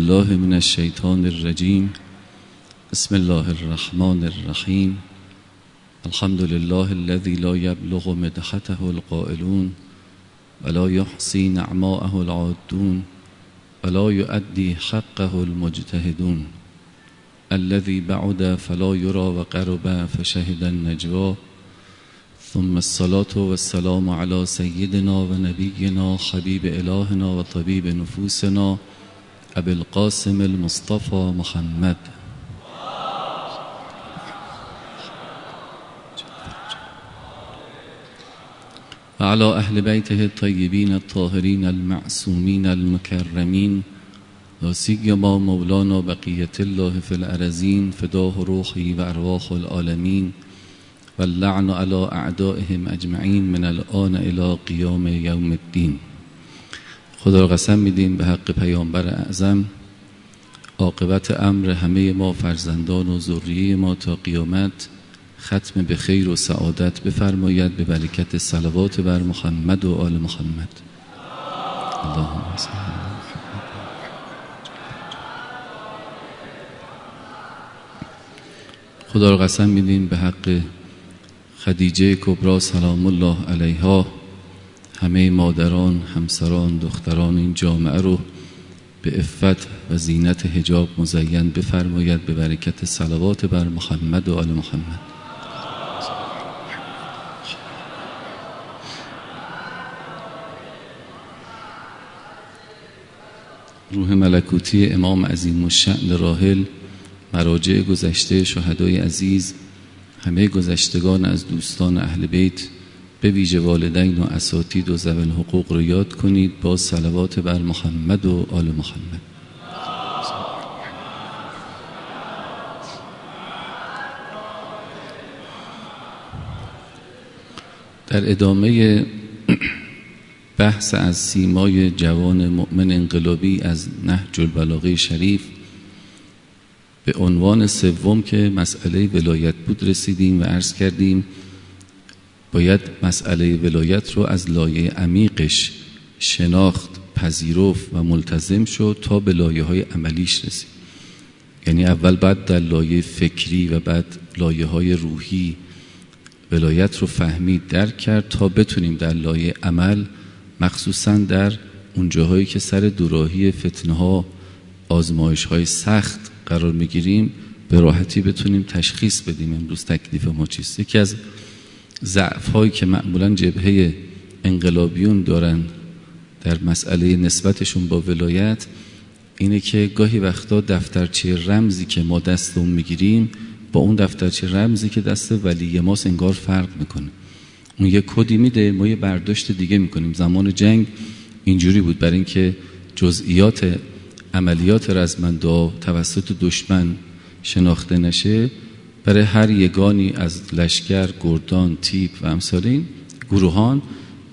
بالله من الشیطان الرجیم. بسم الله الرحمن الرحیم. الحمد لله الذي لا يبلغ مدحته القائلون ولا يحصي نعماءه العادون ولا يؤدي حقه المجتهدون الذي بعد فلا يرى وقرب فشهد النجوى. ثم الصلاة والسلام على سيدنا ونبينا حبيب إلهنا وطبيب نفوسنا أبي القاسم المصطفى محمد وعلى أهل بيته الطيبين الطاهرين المعصومين المكرمين وسيما مولانا بقية الله في الأرزين فداه روحي وأرواح العالمين واللعن على اعدائهم اجمعین من الآن الى قیام یوم الدین. خدا را قسم میدیم به حق پیامبر اعظم عاقبت امر همه ما فرزندان و ذریه ما تا قیامت ختم به خیر و سعادت بفرماید به برکت صلوات بر محمد و آل محمد. اللهم صل علی محمد. خدا را قسم میدیم به حق خدیجه کبری سلام الله علیها همه مادران، همسران، دختران این جامعه رو به عفت و زینت حجاب مزین بفرماید به برکت صلوات بر محمد و آل محمد. روح ملکوتی امام عظیم الشأن راحل، مراجع گذشته شهدای عزیز، همه گذشتگان از دوستان اهل بیت، به ویژه والدین و اساتید و ذوی الحقوق رو یاد کنید با صلوات بر محمد و آل محمد. در ادامه بحث از سیمای جوان مؤمن انقلابی از نهج البلاغه شریف به عنوان سوم که مسئله ولایت بود رسیدیم و عرض کردیم باید مسئله ولایت رو از لایه عمیقش شناخت، پذیرفت و ملتزم شد تا به لایه های عملیش رسید. یعنی اول بعد در لایه فکری و بعد لایه های روحی ولایت رو فهمید، درک کرد تا بتونیم در لایه عمل، مخصوصا در اون جاهایی که سر دوراهی فتنه ها، آزمایش های سخت قرار میگیریم، به راحتی بتونیم تشخیص بدیم امروز تکلیف ما چیست. یکی از ضعف هایی که معمولا جبهه انقلابیون دارن در مسئله نسبتشون با ولایت اینه که گاهی وقتا دفترچه رمزی که ما دست اون میگیریم با اون دفترچه رمزی که دست ولی ماست انگار فرق میکنه. اون یه کدی میده، ما یه برداشت دیگه میکنیم. زمان جنگ اینجوری بود، برای اینکه جزئیات عملیات رزمنده توسط دشمن شناخته نشه، برای هر یگانی از لشکر، گردان، تیپ و امثال این گروهان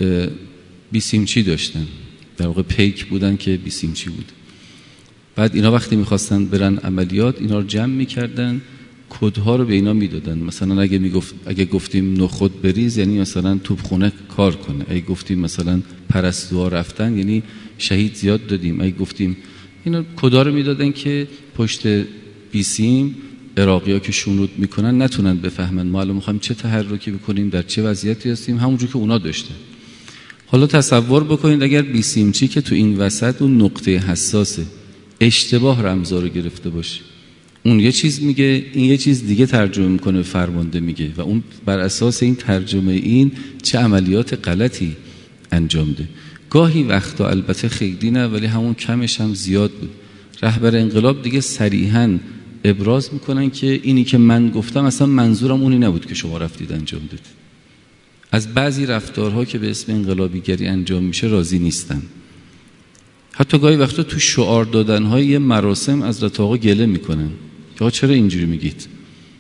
بیسیمچی داشتن، در واقع پیک بودن که بیسیمچی بود. بعد اینا وقتی میخواستن برن عملیات اینا رو جمع میکردن، کدها رو به اینا میدادن. مثلا اگه گفتیم نخود بریز یعنی مثلا توپخونه کار کنه، اگه گفتیم مثلا پرستوها رفتن یعنی شهید زیاد دادیم، اگه گفتیم اینا کدا رو میدادن که پشت بیسیم عراقی‌ها که شونود میکنن نتونن بفهمن ما الان میخوایم چه تحرکی بکنیم، در چه وضعیتی هستیم، همونجور که اونا داشتن. حالا تصور بکنید اگر بیسیمچی که تو این وسط اون نقطه حساسه اشتباه رمزا رو گرفته باشه، اون یه چیز میگه، این یه چیز دیگه ترجمه میکنه، فرمانده میگه و اون بر اساس این ترجمه این چه عملیات غلطی انجام ده. گاهی وقتا البته خیلی نه ولی همون کمش هم زیاد بود، رهبر انقلاب دیگه صریحاً ابراز میکنن که اینی که من گفتم اصلا منظورم اونی نبود که شما رفتید انجام دادید. از بعضی رفتارها که به اسم انقلابیگری انجام میشه راضی نیستن. حتی گاهی وقتا تو شعار دادنهای یه مراسم از آقا گله میکنن که چرا اینجوری میگید.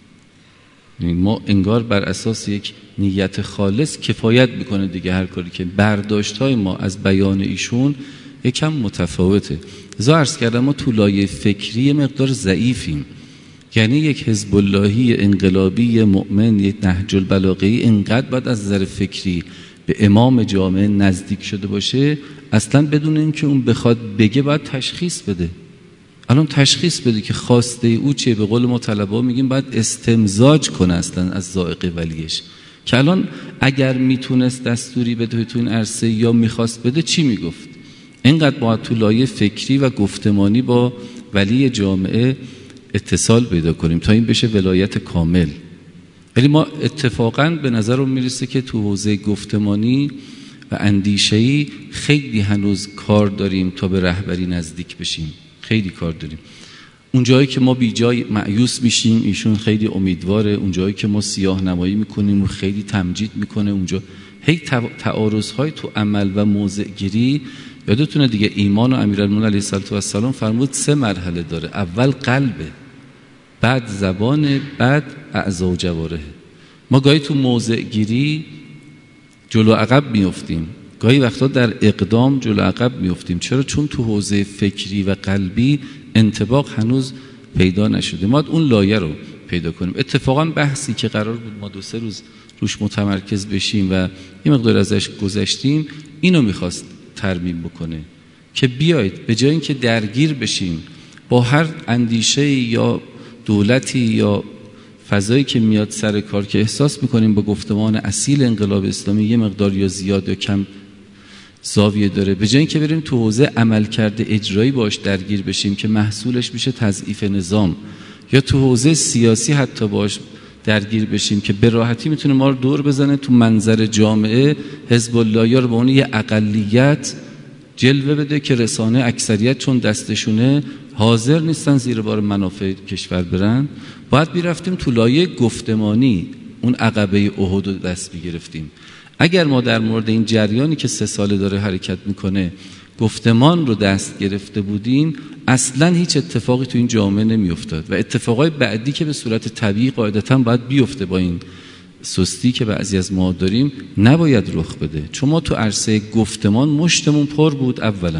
ما انگار بر اساس یک نیت خالص کفایت میکنه دیگه هر کاری که برداشت‌های ما از بیان ایشون یکم متفاوته. ازا عرض کردم ما تو لایه فکری مقدار ضعیفیم. یعنی یک حزب اللهی انقلابی مؤمن، یک نهج البلاغه اینقدر باید از نظر فکری به امام جامعه نزدیک شده باشه اصلا بدون اینکه اون بخواد بگه باید تشخیص بده. الان الان تشخیص بده که خواسته او چیه. به قول ما طلبا میگیم باید استمزاج کنه اصلا از ذائقه ولیش، که الان اگر میتونست دستوری بده تو این عرصه یا میخواست بده چی میگفت. اینقدر باید تو لایه فکری و گفتمانی با ولی جامعه اتصال پیدا کنیم تا این بشه ولایت کامل. ولی ما اتفاقاً به نظرم میرسه که تو حوزه گفتمانی و اندیشه‌ای خیلی هنوز کار داریم تا به رهبری نزدیک بشیم. خیلی کار داریم. اون جایی که ما بی جای مایوس میشیم ایشون خیلی امیدواره، اون جایی که ما سیاه نمایی میکنیم و خیلی تمجید میکنه، اونجا هی تعارض‌های تو عمل و موضع گیری. یادتونه دیگه ایمان و امیرالمومنین علیه السلام فرمود 3 مرحله داره. اول قلبه، بعد زبان، بعد اعضا و جوارح. ما گاهی تو موضع گیری جلو عقب میافتیم، گاهی وقتا در اقدام جلو عقب میافتیم. چرا؟ چون تو حوزه فکری و قلبی انطباق هنوز پیدا نشده. ما اون لایه رو پیدا کنیم. اتفاقا بحثی که قرار بود ما 2-3 روز روش متمرکز بشیم و یه مقدار ازش گذشتیم، اینو میخواست ترمیم بکنه که بیایید به جای اینکه درگیر بشیم با هر اندیشه یا دولتی یا فضایی که میاد سر کار که احساس میکنیم با گفتمان اصیل انقلاب اسلامی یه مقدار یا زیاد یا کم زاویه داره، به جای اینکه بریم تو حوزه عملکرد اجرایی باش درگیر بشیم که محصولش میشه تضعیف نظام، یا تو حوزه سیاسی حتی باش درگیر بشیم که به راحتی میتونه ما رو دور بزنه تو منظر جامعه، حزب الله یا رو به اون یه اقلیت جلوه بده که رسانه اکثریت چون دستشونه حاضر نیستن زیر بار منافع کشور برن. باید بیرفتیم تو لایه گفتمانی اون عقبه احد رو دست بگرفتیم. اگر ما در مورد این جریانی که 3 ساله داره حرکت میکنه گفتمان رو دست گرفته بودیم، اصلا هیچ اتفاقی تو این جامعه نمیافتاد و اتفاقای بعدی که به صورت طبیعی قاعدتاً باید بیفته با این سستی که بعضی از ما داریم نباید رخ بده. چون ما تو عرصه گفتمان مشتمون پر بود. اولا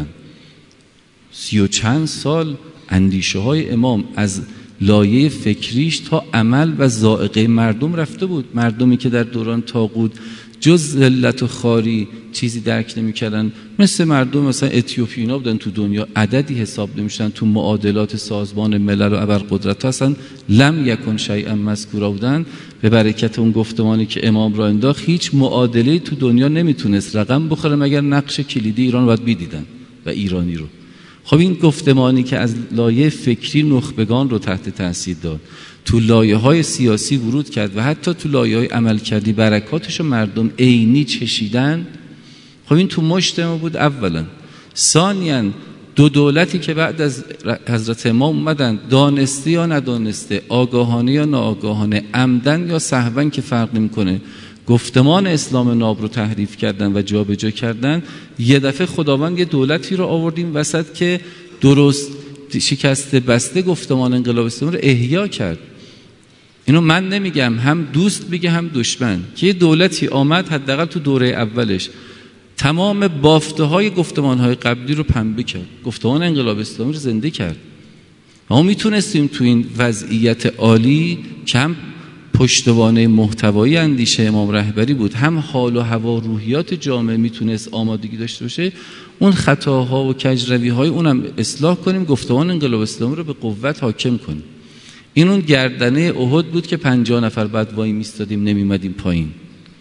30 و چند سال اندیشه های امام از لایه فکریش تا عمل و ذائقه مردم رفته بود. مردمی که در دوران طاغوت جز ذلت و خواری چیزی درک نمی‌کردن، مثل مردم مثلا اتیوپینا بودن تو دنیا، عددی حساب نمی‌شدن، تو معادلات سازمان ملل و ابرقدرت اصلا لم یکن شیئا مذکورا بودن. به برکت اون گفتمانی که امام را انداخت هیچ معادله‌ای تو دنیا نمیتونست رقم بخوره مگر نقش کلیدی ایران باید می‌دیدن و ایرانی رو. خب این گفتمانی که از لایه فکری نخبگان رو تحت تاثیر داد، تو لایه‌های سیاسی ورود کرد و حتی تو لایه‌های عملکردی برکاتش مردم عینی چشیدن. خب این تو مشت ما بود اولا. ثانیاً 2 دولتی که بعد از حضرت امام اومدن، دانسته یا ندانسته، آگاهانه یا ناآگاهانه، عمدن یا سهواً که فرق نمی‌کنه، گفتمان اسلام ناب رو تحریف کردن و جابجا کردن. یه دفعه خداوند یه دولتی رو آوردیم وسط که درست شکسته بسته گفتمان انقلاب اسلامی رو احیا کرد. اینو من نمیگم، هم دوست میگه هم دشمن، که یه دولتی آمد حداقل تو دوره اولش تمام بافته‌های گفتمان‌های قبلی رو پنبه کرد، گفتمان انقلاب اسلامی رو زنده کرد. ما میتونستیم تو این وضعیت عالی که هم پشتوانه محتوایی اندیشه امام رهبری بود، هم حال و هوا روحیات جامعه میتونست آمادگی داشته باشه، اون خطاها و کجروی‌های اونم اصلاح کنیم، گفتمان انقلاب اسلامی رو به قوت حاکم کنیم. این اون گردنه احد بود که 50 نفر بعد وای میستادیم نمیمدیم پایین.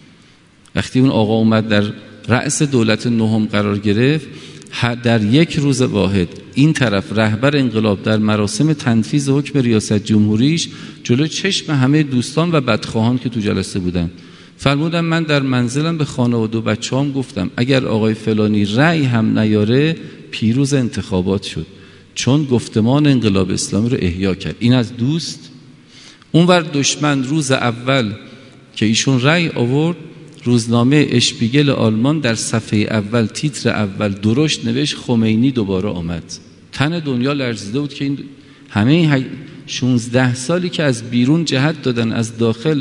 وقتی اون آقا اومد در رأس دولت نهم قرار گرفت، در یک روز واحد این طرف رهبر انقلاب در مراسم تنفیذ حکم ریاست جمهوریش جلو چشم همه دوستان و بدخواهان که تو جلسه بودن فرمودم من در منزلم به خانواده و بچه‌هام گفتم اگر آقای فلانی رأی هم نیاره پیروز انتخابات شد، چون گفتمان انقلاب اسلامی رو احیا کرد. این از دوست. اونور دشمن روز اول که ایشون رأی آورد، روزنامه اشپیگل آلمان در صفحه اول تیتر اول درشت نوشت خمینی دوباره آمد. تن دنیا لرزیده بود که این همه 16 سالی که از بیرون جهت دادن از داخل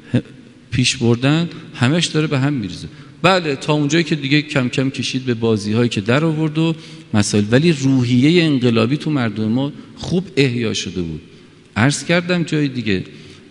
پیش بردن همش داره به هم میریزه. بله تا اونجایی که دیگه کم کم کشید به بازی‌هایی که در آورد و مسائل، ولی روحیه انقلابی تو مردم ما خوب احیا شده بود. عرض کردم جای دیگه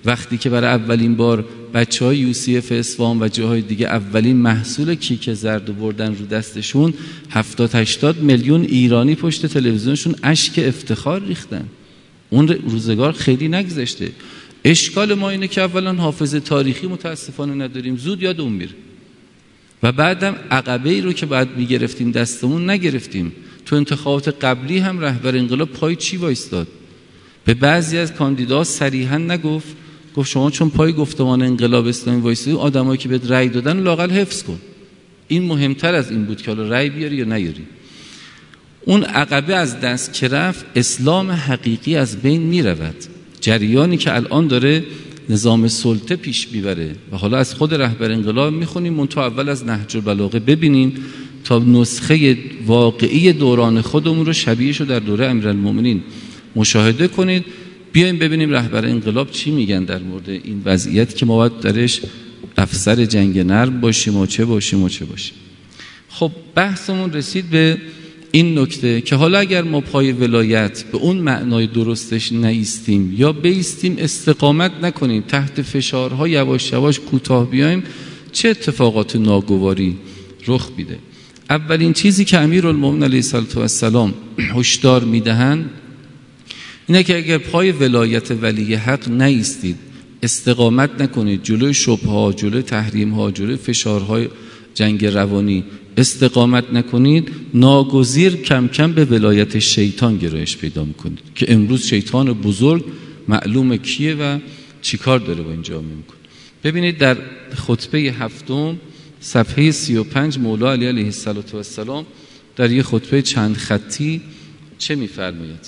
وقتی که برای اولین بار بچهای UCF اصفهان و جاهای دیگه اولین محصول کیک زرد بردن رو دستشون، 70-80 میلیون ایرانی پشت تلویزیونشون اشک افتخار ریختن. اون روزگار خیلی نگذشته. اشکال ما اینه که اولا حافظه تاریخی متاسفانه نداریم، زود یادمون میره، و بعدم عقبه‌ای رو که بعد میگرفتیم دستمون نگرفتیم. تو انتخابات قبلی هم رهبر انقلاب پای چی وایستاد؟ به بعضی از کاندیداها صریحا نگفت، گفت شما چون پای گفتمان انقلاب اسلامی وایستید، آدمایی که بهت رأی دادن لااقل حفظ کن. این مهمتر از این بود که حالا رأی بیاری یا نیاری. اون عقبه از دست که رفت، اسلام حقیقی از بین میرود. جریانی که الان داره نظام سلطه پیش میبره و حالا از خود رهبر انقلاب میخونیم، منتها اول از نهج البلاغه ببینیم تا نسخه واقعی دوران خودمون رو، شبیهش رو در دوره امیرالمومنین مشاهده کنید. بیایم ببینیم رهبر انقلاب چی میگن در مورد این وضعیت که ما باید درش افسر جنگ نرم باشیم و چه باشیم و چه باشیم. خب بحثمون رسید به این نکته که حالا اگر ما پای ولایت به اون معنای درستش نیستیم یا بیستیم استقامت نکنیم، تحت فشارها یواش یواش کوتاه بیایم، چه اتفاقات ناگواری رخ میده؟ اولین چیزی که امیرالمومنین علیه السلام هشدار میدهند اینه که اگر پای ولایت ولی حق نیستید، استقامت نکنید، جلوی شبه‌ها، جلوی تحریم‌ها، جلوی فشارهای جنگ روانی استقامت نکنید، ناگزیر کم کم به ولایت شیطان گرایش پیدا میکنید که امروز شیطان بزرگ معلومه کیه و چیکار داره با این جامعه میکنه. ببینید در خطبه هفتم صفحه 35 مولا علی علیه السلام در یه خطبه چند خطی چه میفرماید؟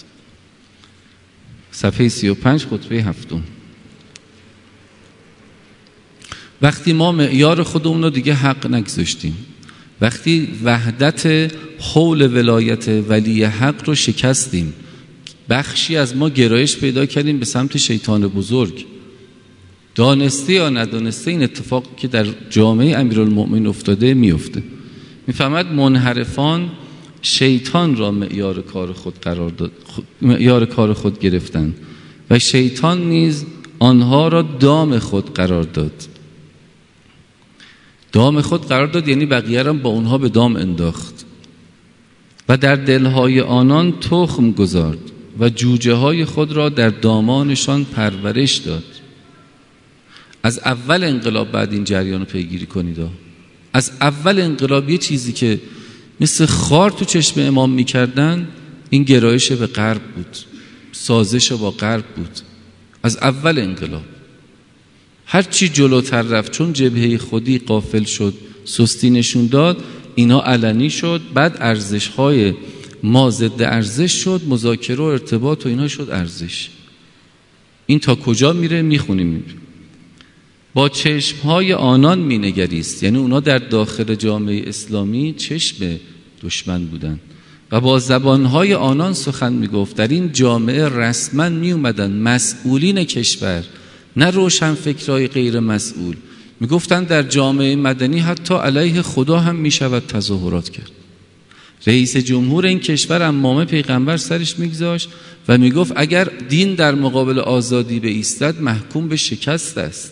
صفحه 35 خطبه هفتم: وقتی ما معیار خودمون رو دیگه حق نگذاشتیم، وقتی وحدت حول ولایت ولی حق رو شکستیم، بخشی از ما گرایش پیدا کردیم به سمت شیطان بزرگ. دانسته یا ندانسته این اتفاق که در جامعه امیرالمومنین افتاده میفته. میفهمد منحرفان شیطان را معیار کار خود قرار داد، معیار کار خود گرفتن و شیطان نیز آنها را دام خود قرار داد. دام خود قرار داد یعنی بقیه را با اونها به دام انداخت و در دلهای آنان تخم گذارد و جوجه های خود را در دامانشان پرورش داد. از اول انقلاب بعد این جریان رو پیگیری کنید. از اول انقلاب یه چیزی که مثل خار تو چشم امام میکردن، این گرایش به غرب بود، سازش با غرب بود. از اول انقلاب هر چی جلوتر رفت، چون جبهه خودی غافل شد، سستی نشون داد، اینا علنی شد. بعد ارزش‌های ما ضد ارزش شد، مذاکره و ارتباط و اینا شد ارزش. این تا کجا میره میخونیم. با چشم‌های آنان مینگریست، یعنی اونا در داخل جامعه اسلامی چشم دشمن بودن، و با زبان‌های آنان سخن میگفت. در این جامعه رسما میومدن مسئولین کشور، نه روشنفکرای غیر مسئول، میگفتن در جامعه مدنی حتی علیه خدا هم میشود تظاهرات کرد. رئیس جمهور این کشور عمامه پیغمبر سرش میگذاشت و میگفت اگر دین در مقابل آزادی بایستد محکوم به شکست است.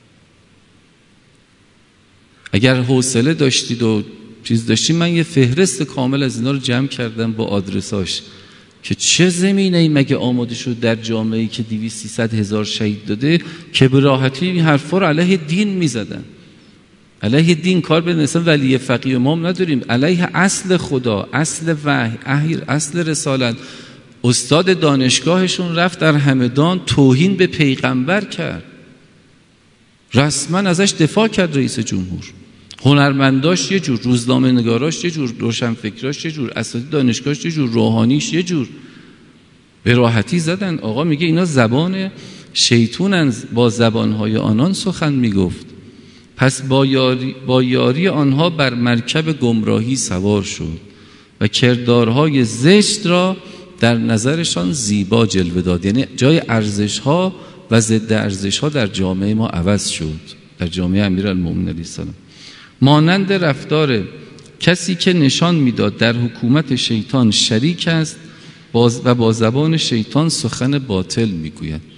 اگر حوصله داشتید و چیز داشتید، من یه فهرست کامل از اینا رو جمع کردم با آدرساش که چه زمینه‌ای مگه آماده شد در جامعه‌ای که 200-300 هزار شهید داده که به راحتی این حرفا رو علیه دین میزدن. علیه دین، کار به مثلا ولی فقیه امام نداریم، علیه اصل خدا، اصل وحی، اصل رسالت. استاد دانشگاهشون رفت در همدان توهین به پیغمبر کرد، رسما ازش دفاع کرد رئیس جمهور. هنرمنداش یه جور، روزنامه نگاراش یه جور، روشنفکراش یه جور، اساتید دانشگاهش یه جور، روحانیش یه جور. به راحتی زدن. آقا میگه اینا زبان شیطونن، با زبانهای آنان سخن میگفت. پس با یاری آنها بر مرکب گمراهی سوار شد و کردارهای زشت را در نظرشان زیبا جلوه داد. یعنی جای ارزشها و ضد ارزشها در جامعه ما عوض شد، در جامعه امیرالمومنین علیه السلام. مانند رفتار کسی که نشان میداد در حکومت شیطان شریک است و با زبان شیطان سخن باطل میگوید.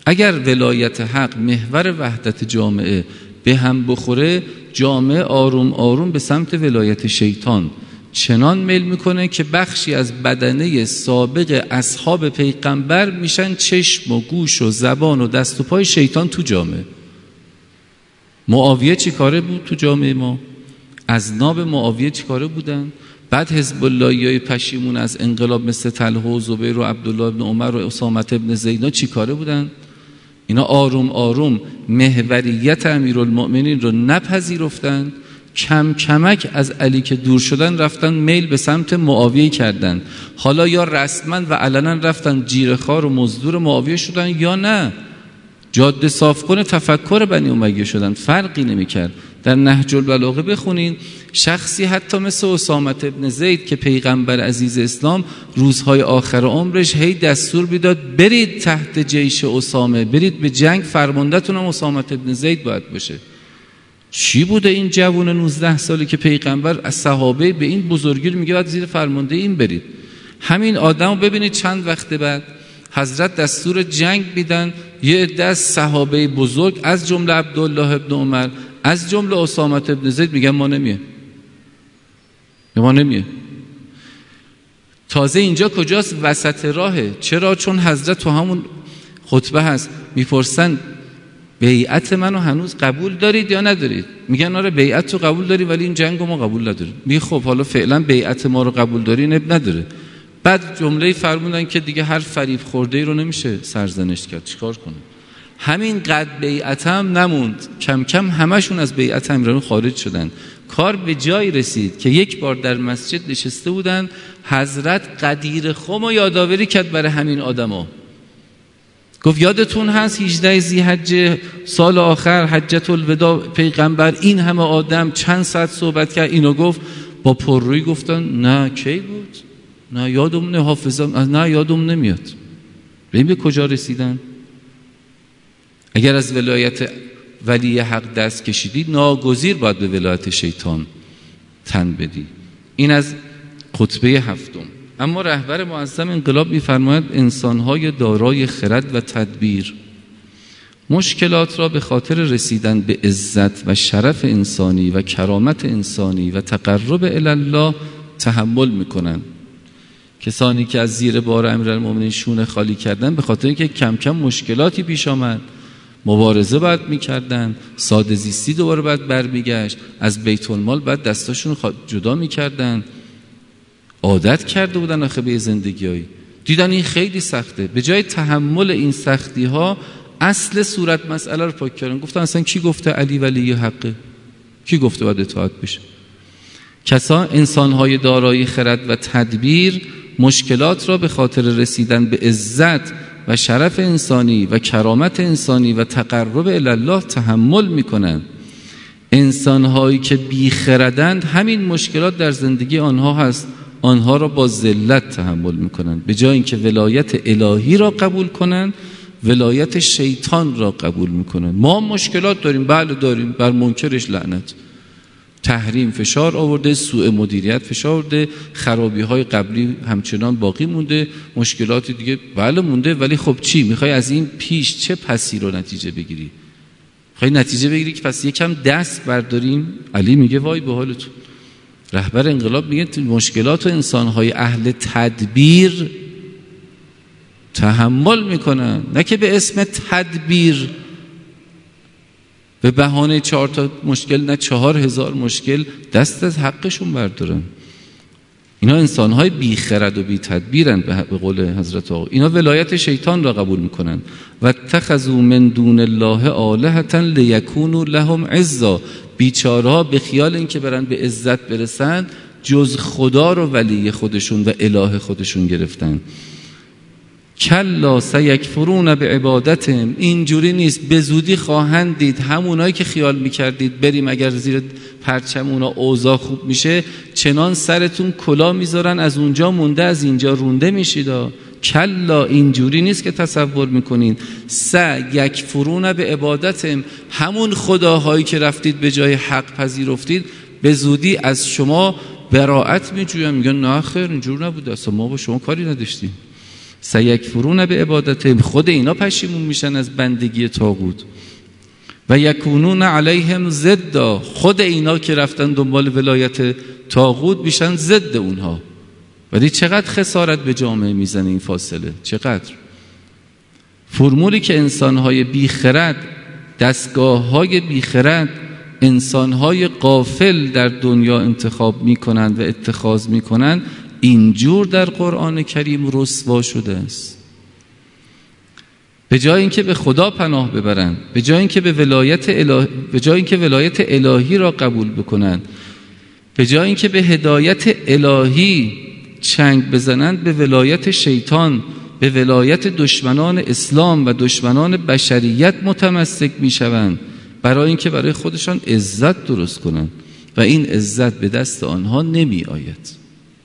اگر ولایت حق محور وحدت جامعه به هم بخوره، جامعه آروم آروم به سمت ولایت شیطان چنان میل میکنه که بخشی از بدنه سابق اصحاب پیغمبر میشن چشم و گوش و زبان و دست و پای شیطان تو جامعه. معاویه چی کاره بود تو جامعه ما؟ اذناب معاویه چی کاره بودن؟ بعد حزب اللهیای پشیمون از انقلاب مثل طلحه و زبیر و عبدالله ابن عمر و اسامه ابن زید چی کاره بودن؟ اینا آروم آروم محوریت امیرالمؤمنین رو نپذیرفتند، کم کمک از علی که دور شدن رفتن میل به سمت معاویه کردن. حالا یا رسما و علنا رفتن جیره‌خوار و مزدور معاویه شدن، یا نه جاده صاف کن تفکر بنی امیه شدن. فرقی نمی‌کرد. در نهج البلاغه بخونین، شخصی حتی مثل اسامه ابن زید که پیغمبر عزیز اسلام روزهای آخر عمرش هی دستور میداد برید تحت جیش اسامه، برید به جنگ، فرمانده‌تون هم اسامه ابن زید باید باشه. چی بوده این جوان 19 ساله که پیغمبر از صحابه به این بزرگی میگه باید زیر فرمانده این برید؟ همین آدمو ببینید چند وقت بعد حضرت دستور جنگ میدن، یه عده از صحابه بزرگ از جمله عبدالله ابن عمر، از جمله اسامه ابن زید میگن ما نمیه. تازه اینجا کجاست؟ وسط راهه. چرا؟ چون حضرت تو همون خطبه هست میپرسن بیعت منو هنوز قبول دارید یا ندارید؟ میگن آره بیعت رو قبول داری ولی این جنگو ما قبول نداریم. میگه خب حالا فعلا بیعت ما رو قبول داری نداره. بعد جمله فرمودن که دیگه هر فریب خورده ای رو نمیشه سرزنش کرد، چیکار کنه؟ همین قد بیعت هم نموند، کم کم همشون از بیعت امیرالمومنین خارج شدن. کار به جایی رسید که یک بار در مسجد نشسته بودن، حضرت قدیر خم و یادآوری کرد برای همین آدما. گفت یادتون هست 18 ذی‌حجه سال آخر حجت الوداع پیغمبر این همه آدم چند ساعت صحبت کرد؟ اینو گفت. با پررویی گفتن نه کی بود؟ نه یادم نه، حافظم نه، یادم نمیاد. ببین به کجا رسیدن. اگر از ولایت ولی حق دست کشیدی، ناگزیر باید به ولایت شیطان تن بدی. این از خطبه هفتم. اما رهبر معظم انقلاب می‌فرماید انسان‌های دارای خرد و تدبیر مشکلات را به خاطر رسیدن به عزت و شرف انسانی و کرامت انسانی و تقرب الی الله تحمل می‌کنند. کسانی که از زیر بار امیرالمؤمنین شونه خالی کردن به خاطر اینکه کم کم مشکلاتی پیش آمد، مبارزه باید میکردن، ساده زیستی دوباره باید برمیگشت، از بیت المال باید دستاشون جدا میکردن، عادت کرده بودن آخه به زندگیایی، دیدن این خیلی سخته. به جای تحمل این سختی ها اصل صورت مسئله رو پاک کردن. گفتن اصلا کی گفته علی ولی حقه؟ کی گفته باید اطاعت بشه؟ انسان‌های دارای خرد و تدبیر مشکلات را به خاطر رسیدن به عزت و شرف انسانی و کرامت انسانی و تقرب الی الله تحمل می‌کنند. انسان‌هایی که بیخردند همین مشکلات در زندگی آنها هست، آنها را با ذلت تحمل می‌کنند. به جای اینکه ولایت الهی را قبول کنند، ولایت شیطان را قبول می‌کنند. ما مشکلات داریم، بله داریم، بر منکرش لعنت. تحریم فشار آورده، سوء مدیریت فشار آورده، خرابی‌های قبلی همچنان باقی مونده، مشکلات دیگه بله مونده، ولی خب چی؟ میخوای از این پیش چه پسی رو نتیجه بگیری؟ میخوای نتیجه بگیری که پس یکم دست برداریم؟ علی میگه وای به حالتون. رهبر انقلاب میگه مشکلات و انسان‌های اهل تدبیر تحمل میکنن، نه که به اسم تدبیر به بهانه 4 تا مشکل نه 4000 مشکل دست از حقشون بردارن. اینا انسان‌های بی خرد و بی تدبیرن به قول حضرت آقا. اینا ولایت شیطان را قبول میکنن. و اتخذوا من دون الله آلهة لیکونوا لهم عزا. بیچاره‌ها به خیال اینکه برن به عزت برسن جز خدا رو ولی خودشون و اله خودشون گرفتن. کلا سیکفرون بعبادتهم. اینجوری نیست، به زودی خواهند دید همونایی که خیال میکردید بریم اگر زیر پرچم اونا اوضاع خوب میشه، چنان سرتون کلا میذارن از اونجا مونده از اینجا رونده میشید. کلا اینجوری نیست که تصور میکنین. سیکفرون بعبادتهم، همون خداهایی که رفتید به جای حق پذیرفتید به زودی از شما براءت میجوین، میگن نه خیر اینجور نبوده، اصلا ما با شما کاری نداشتیم. سیکفرون به عبادتهم، خود اینا پشیمون میشن از بندگی طاغوت. و یکونون علیهم ضدا، خود اینا که رفتن دنبال ولایت طاغوت میشن ضد اونها. ولی چقدر خسارت به جامعه میزنه این فاصله، چقدر. فرمولی که انسانهای بیخرد، دستگاههای بیخرد، انسانهای غافل در دنیا انتخاب میکنند و اتخاذ میکنند، اینجور در قرآن کریم رسوا شده است. به جای اینکه به خدا پناه ببرند، به جای اینکه به جای اینکه ولایت الهی را قبول بکنند، به جای اینکه به هدایت الهی چنگ بزنند، به ولایت شیطان، به ولایت دشمنان اسلام و دشمنان بشریت متمسک میشوند، برای اینکه برای خودشان عزت درست کنند و این عزت به دست آنها نمی آید.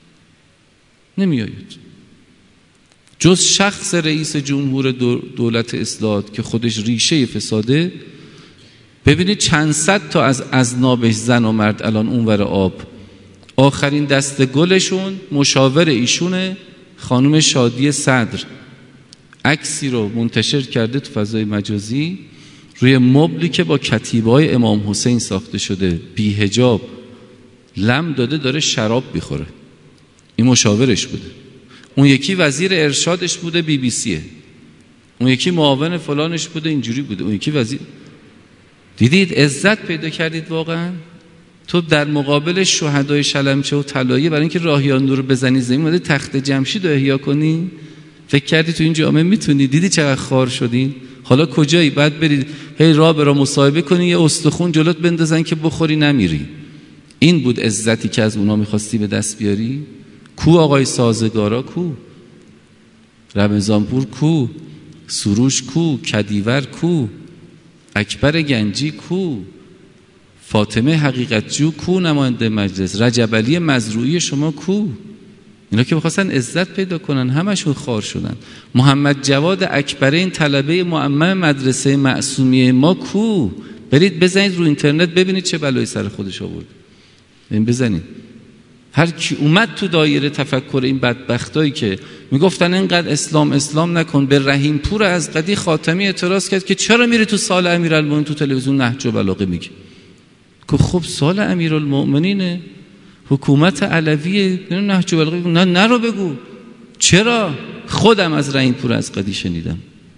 جز شخص رئیس جمهور دولت اصلاح که خودش ریشه فساده. ببینید چند صد تا از اذنابش زن و مرد الان اونور آب. آخرین دست گلشون مشاور ایشونه، خانم شادی صدر. عکسی رو منتشر کرده تو فضای مجازی روی مبلی که با کتیبه‌های امام حسین ساخته شده، بی حجاب، لم داده داره شراب میخوره. این مشاورش بوده. اون یکی وزیر ارشادش بوده، BBC. اون یکی معاون فلانش بوده، اینجوری بوده. اون یکی وزیر. دیدید عزت پیدا کردید واقعا؟ تو در مقابل شهدای شلمچه و طلایه برای اینکه راهیان رو بزنی زمین، اومدی تخت جمشید رو احیا کنی؟ فکر کردی تو این جامعه میتونی؟ دیدی چقدر خار شدین؟ حالا کجایی؟ بعد برید هی راه برا مصاحبه کنی، یه استخون جلوت بندازن که بخوری نمیری. این بود عزتی که از اونا میخواستی به دست بیاری؟ کو آقای سازگارا؟ کو رمضانپور؟ کو سروش؟ کو کدیور؟ کو اکبر گنجی؟ کو فاطمه حقیقتجو؟ کو نماینده مجلس؟ رجب علی مزروعی شما کو؟ اینا که می‌خواستن عزت پیدا کنن همشون خار شدن. محمد جواد اکبرین طلبه معمم مدرسه معصومیه ما کو؟ برید بزنید رو اینترنت ببینید چه بلایی سر خودش آورد. این بزنید. هر کی اومد تو دایره تفکر این بدبختایی که میگفتن اینقدر اسلام نکن، به رحیم پور از قدی خاتمی اعتراض کرد که چرا میری تو سال امیرالمومنین تو تلویزیون نهج البلاغه میگی؟ که خب سال امیرالمومنینه، حکومت علویه، نهج البلاغه نه رو بگو. چرا؟ خودم از رحیم پور از قدی شنیدم.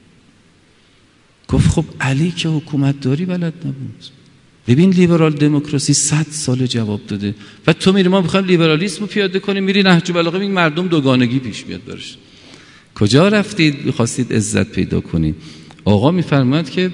گفت خب علی که حکومت داری بلد نبود. ببین لیبرال دموکراسی 100 سال جواب داده و تو میری ما میخوایم لیبرالیسم رو پیاده کنیم، میری نهج البلاغه میگی مردم دوگانگی پیش بیاد برش. کجا رفتید میخواستید عزت پیدا کنید؟ آقا میفرماید که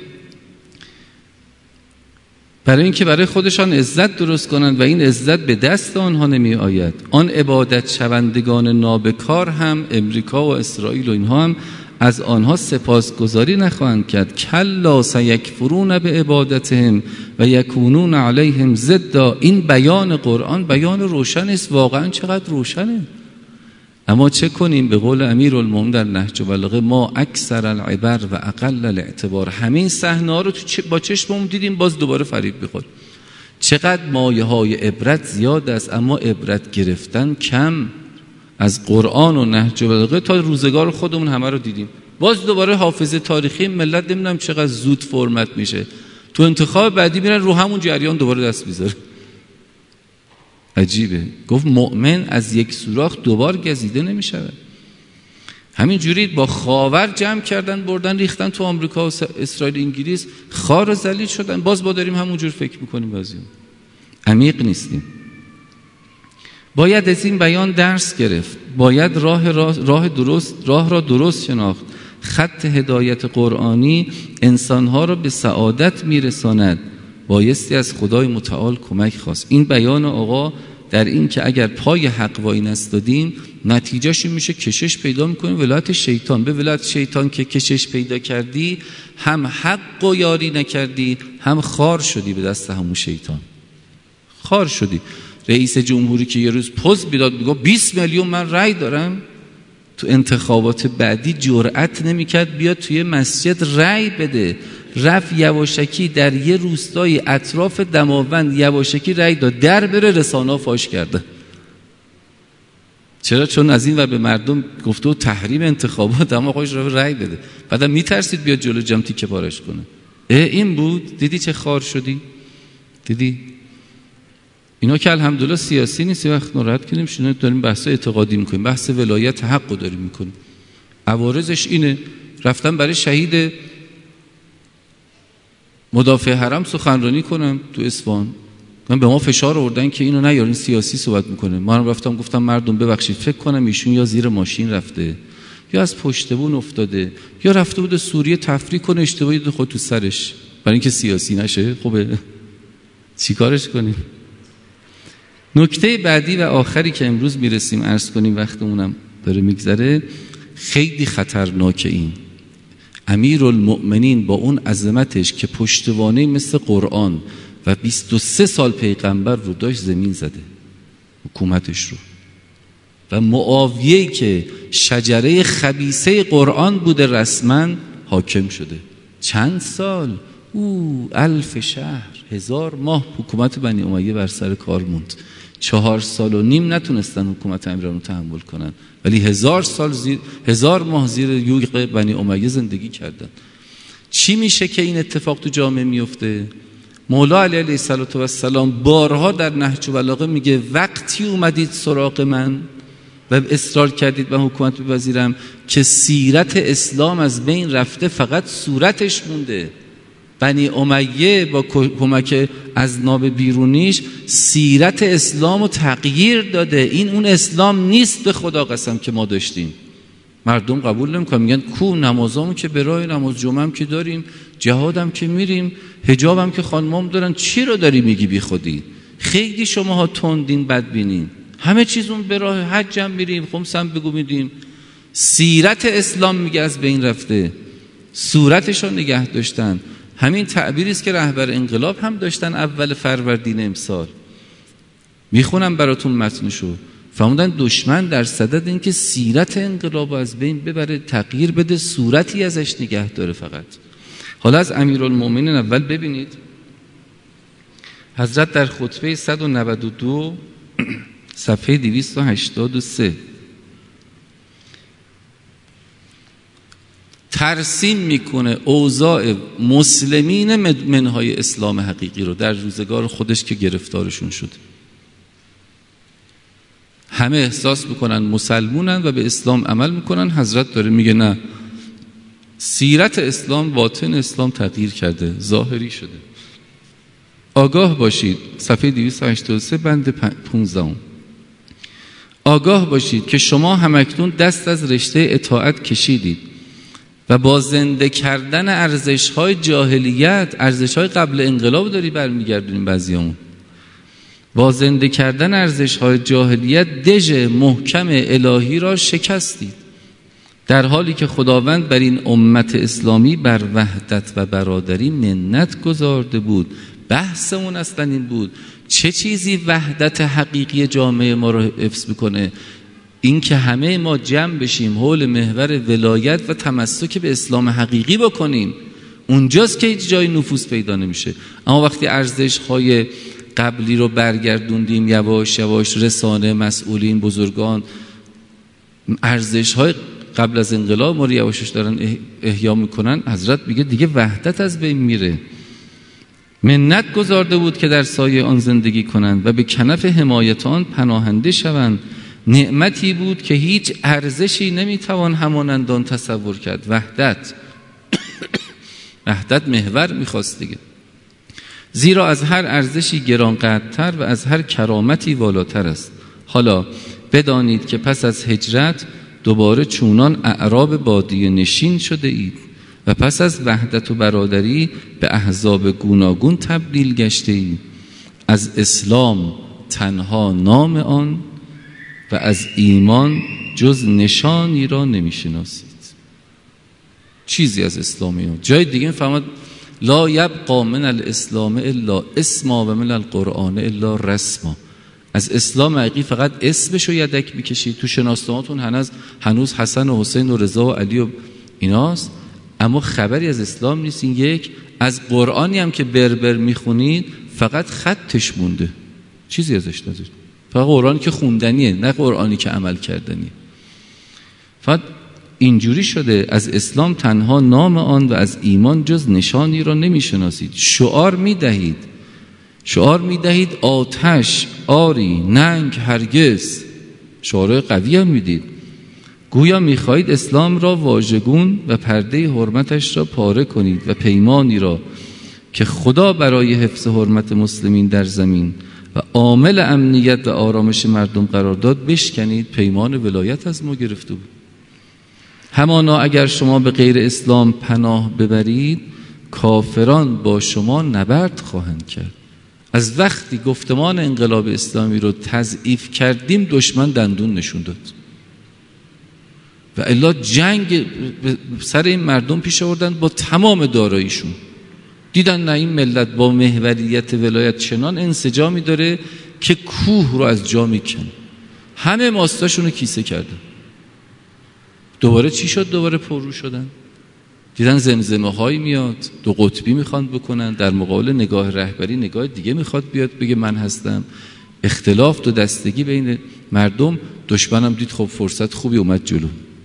برای اینکه برای خودشان عزت درست کنند و این عزت به دست آنها نمی آید، آن عبادت شوندگان نابکار هم امریکا و اسرائیل و اینها هم از آنها سپاسگزاری نخواهند کرد. کلا سیکفرون به عبادتهم و یکونون علیهم ضدا. این بیان قرآن بیان روشن است، واقعا چقدر روشنه. اما چه کنیم؟ به قول امیرالمومنین در نهج البلاغه ما اکثر العبر و اقل الاعتبار. همین صحنه ها رو با چشممون دیدیم، باز دوباره فریب بخوریم. چقدر مایه های عبرت زیاد است اما عبرت گرفتن کم. از قرآن و نهج البلاغه تا روزگار خودمون همه رو دیدیم. باز دوباره حافظه تاریخی ملت نمیدونم چقدر زود فرمت میشه، تو انتخاب بعدی میرن رو همون جریان دوباره دست میذاره. عجیبه. گفت مؤمن از یک سوراخ دوبار گزیده نمیشود. همین جوری با خاور جمع کردن بردن ریختن تو آمریکا و اسرائیل انگلیس، خار و ذلیل شدن. باز با داریم همون جور فکر میکنیم، بازی عمیق نیستیم. باید از این بیان درس گرفت، باید راه را درست شناخت. خط هدایت قرآنی انسانها را به سعادت میرساند، بایستی از خدای متعال کمک خواست. این بیان آقا در این که اگر پای حق وای نستادیم نتیجهش میشه کشش پیدا میکنیم ولایت شیطان. به ولایت شیطان که کشش پیدا کردی، هم حق و یاری نکردی، هم خار شدی به دست همون شیطان. خار شدی. رئیس جمهوری که یه روز پوز بیداد میگه 20 میلیون من رأی دارم، تو انتخابات بعدی جرأت نمیکرد بیاد توی مسجد رأی بده. رفت یواشکی در یه روستای اطراف دماوند یواشکی رأی داد، در بره رسانه‌ها فاش کرده. چرا؟ چون از این ور به مردم گفته و تحریم انتخابات، اما خودش رو رأی بده. بعدم میترسید بیاد جلو جمع تیکه پارش کنه. این بود. دیدی چه خار شدی؟ دیدی؟ اینا که الحمدلله سیاسی نیست، یه وقت ناراحت کنیم شنو داریم بحث اعتقادی میکنیم، بحث ولایت حق رو داریم میکنیم. عوارضش اینه رفتن برای شهید مدافع حرم سخنرانی کنم تو اصفهان، من به ما فشار آوردن که اینو نیارین سیاسی صحبت میکنه. ما هم رفتم گفتم مردم ببخشید، فکر کنم ایشون یا زیر ماشین رفته یا از پشت بون افتاده یا رفته بود سوریه تفریح کنه، اشتباهی دید خود تو سرش، برای اینکه سیاسی نشه. خب چیکارش کنیم؟ نکته بعدی و آخری که امروز میرسیم عرض کنیم، وقتمونم داره میگذره، خیلی خطرناکه. این امیرالمؤمنین با اون عظمتش که پشتوانه مثل قرآن و 23 سال پیغمبر رو داشت زمین زده حکومتش رو، و معاویه‌ای که شجره خبیثه قرآن بوده رسما حاکم شده. چند سال؟ 1000 شهر، 1000 ماه حکومت بنی امیه بر سر کار موند. 4 سال و نیم نتونستن حکومت امیران رو تحمل کنن، ولی 1000 ماه زیر یوغ بنی امیه زندگی کردن. چی میشه که این اتفاق تو جامعه میفته؟ مولا علی علیه السلام بارها در نهج البلاغه میگه وقتی اومدید سراغ من و اصرار کردید من حکومت بپذیرم که سیرت اسلام از بین رفته، فقط صورتش مونده. بنی امیه با کمک اذناب بیرونیش سیرت اسلام رو تغییر داده. این اون اسلام نیست به خدا قسم که ما داشتیم. مردم قبول نمیکنن، میگن کو نمازامو که برای نماز جمعه هم که داریم، جهادم که میریم، حجابم که خانمام دارن، چی رو داری میگی بی خودی؟ خیلی شماها تندین بدبینین، همه چیزون به راه حج هم میریم، خمس هم بگو میدیم. سیرت اسلام میگه از بین رفته، صورتش رو نگه داشتن. همین تعبیری است که رهبر انقلاب هم داشتن اول فروردین امسال. میخونم براتون متنشو. فرمودن دشمن در صدد این که سیرت انقلاب از بین ببره، تغییر بده، صورتی ازش نگه داره فقط. حالا از امیرالمؤمنین اول ببینید حضرت در خطبه 192 صفحه 283 ترسیم میکنه اوضاع مسلمین منهای اسلام حقیقی رو در روزگار خودش که گرفتارشون شد. همه احساس میکنن مسلمونن و به اسلام عمل میکنن. حضرت داره میگه نه، سیرت اسلام، باطن اسلام تغییر کرده، ظاهری شده. آگاه باشید، صفحه 283 بند 15. آگاه باشید که شما همکنون دست از رشته اطاعت کشیدید و با زنده کردن ارزش‌های جاهلیت، ارزش‌های قبل انقلاب داری برمیگردونیم بعضیامون، با زنده کردن ارزش‌های جاهلیت دژ محکم الهی را شکستید، در حالی که خداوند بر این امت اسلامی بر وحدت و برادری منت گذارده بود. بحثمون اصلا این بود چه چیزی وحدت حقیقی جامعه ما رو حفظ میکنه؟ این که همه ما جمع بشیم حول محور ولایت و تمسک به اسلام حقیقی بکنیم. اونجاست که هیچ جای نفوذ پیدا نمیشه. اما وقتی ارزش‌های قبلی رو برگردوندیم، یواش یواش رسانه، مسئولین، بزرگان ارزش‌های قبل از انقلاب ما رو یواشش دارن احیا میکنن، حضرت میگه دیگه وحدت از بین میره. منت گذارده بود که در سایه آن زندگی کنند و به کنف حمایت آن پناهنده شوند. نعمتی بود که هیچ ارزشی نمیتوان همانند آن تصور کرد. وحدت محور میخواست دیگه، زیرا از هر ارزشی گرانقدرتر و از هر کرامتی والاتر است. حالا بدانید که پس از هجرت دوباره چونان اعراب بادیه نشین شده اید و پس از وحدت و برادری به احزاب گوناگون تبدیل گشته اید. از اسلام تنها نام آن و از ایمان جز نشانی را نمیشناسید. چیزی از اسلامی ها جای دیگه میفهمد لا یبقى من الاسلام الا اسما و من القرآن الا رسما. از اسلام حقیقی فقط اسمشو یدک میکشید. تو شناسنامه‌تون هنوز حسن و حسین و رضا و علی و ایناست، اما خبری از اسلام نیست. این یک. از قرآنی هم که بربر میخونید فقط خطش مونده، چیزی ازش ندارید. فقط قرآنی که خوندنیه، نه قرآنی که عمل کردنیه. فقط اینجوری شده از اسلام تنها نام آن و از ایمان جز نشانی را نمیشناسید. شعار میدهید آتش آری ننگ هرگز. شعارهای قوی هم میدید. گویا میخواهید اسلام را واژگون و پرده حرمتش را پاره کنید و پیمانی را که خدا برای حفظ حرمت مسلمین در زمین و عامل امنیت و آرامش مردم قرار داد بشکنید. پیمان ولایت از ما گرفته بود. همانا اگر شما به غیر اسلام پناه ببرید کافران با شما نبرد خواهند کرد. از وقتی گفتمان انقلاب اسلامی رو تضعیف کردیم دشمن دندون نشون داد و الا جنگ سر این مردم پیش آوردن با تمام داراییشون. دیدن نه این ملت با محوریت ولایت چنان انسجامی داره که کوه رو از جا میکنه. همه ماستاشون رو کیسه کردن. دوباره چی شد؟ دوباره پررو شدن. دیدن زمزمه هایی میاد، دو قطبی میخوان بکنن، در مقابل نگاه رهبری نگاه دیگه میخواد بیاد بگه من هستم. اختلاف دو دستگی بین مردم. دشمنم دید خب فرصت خوبی اومد جلو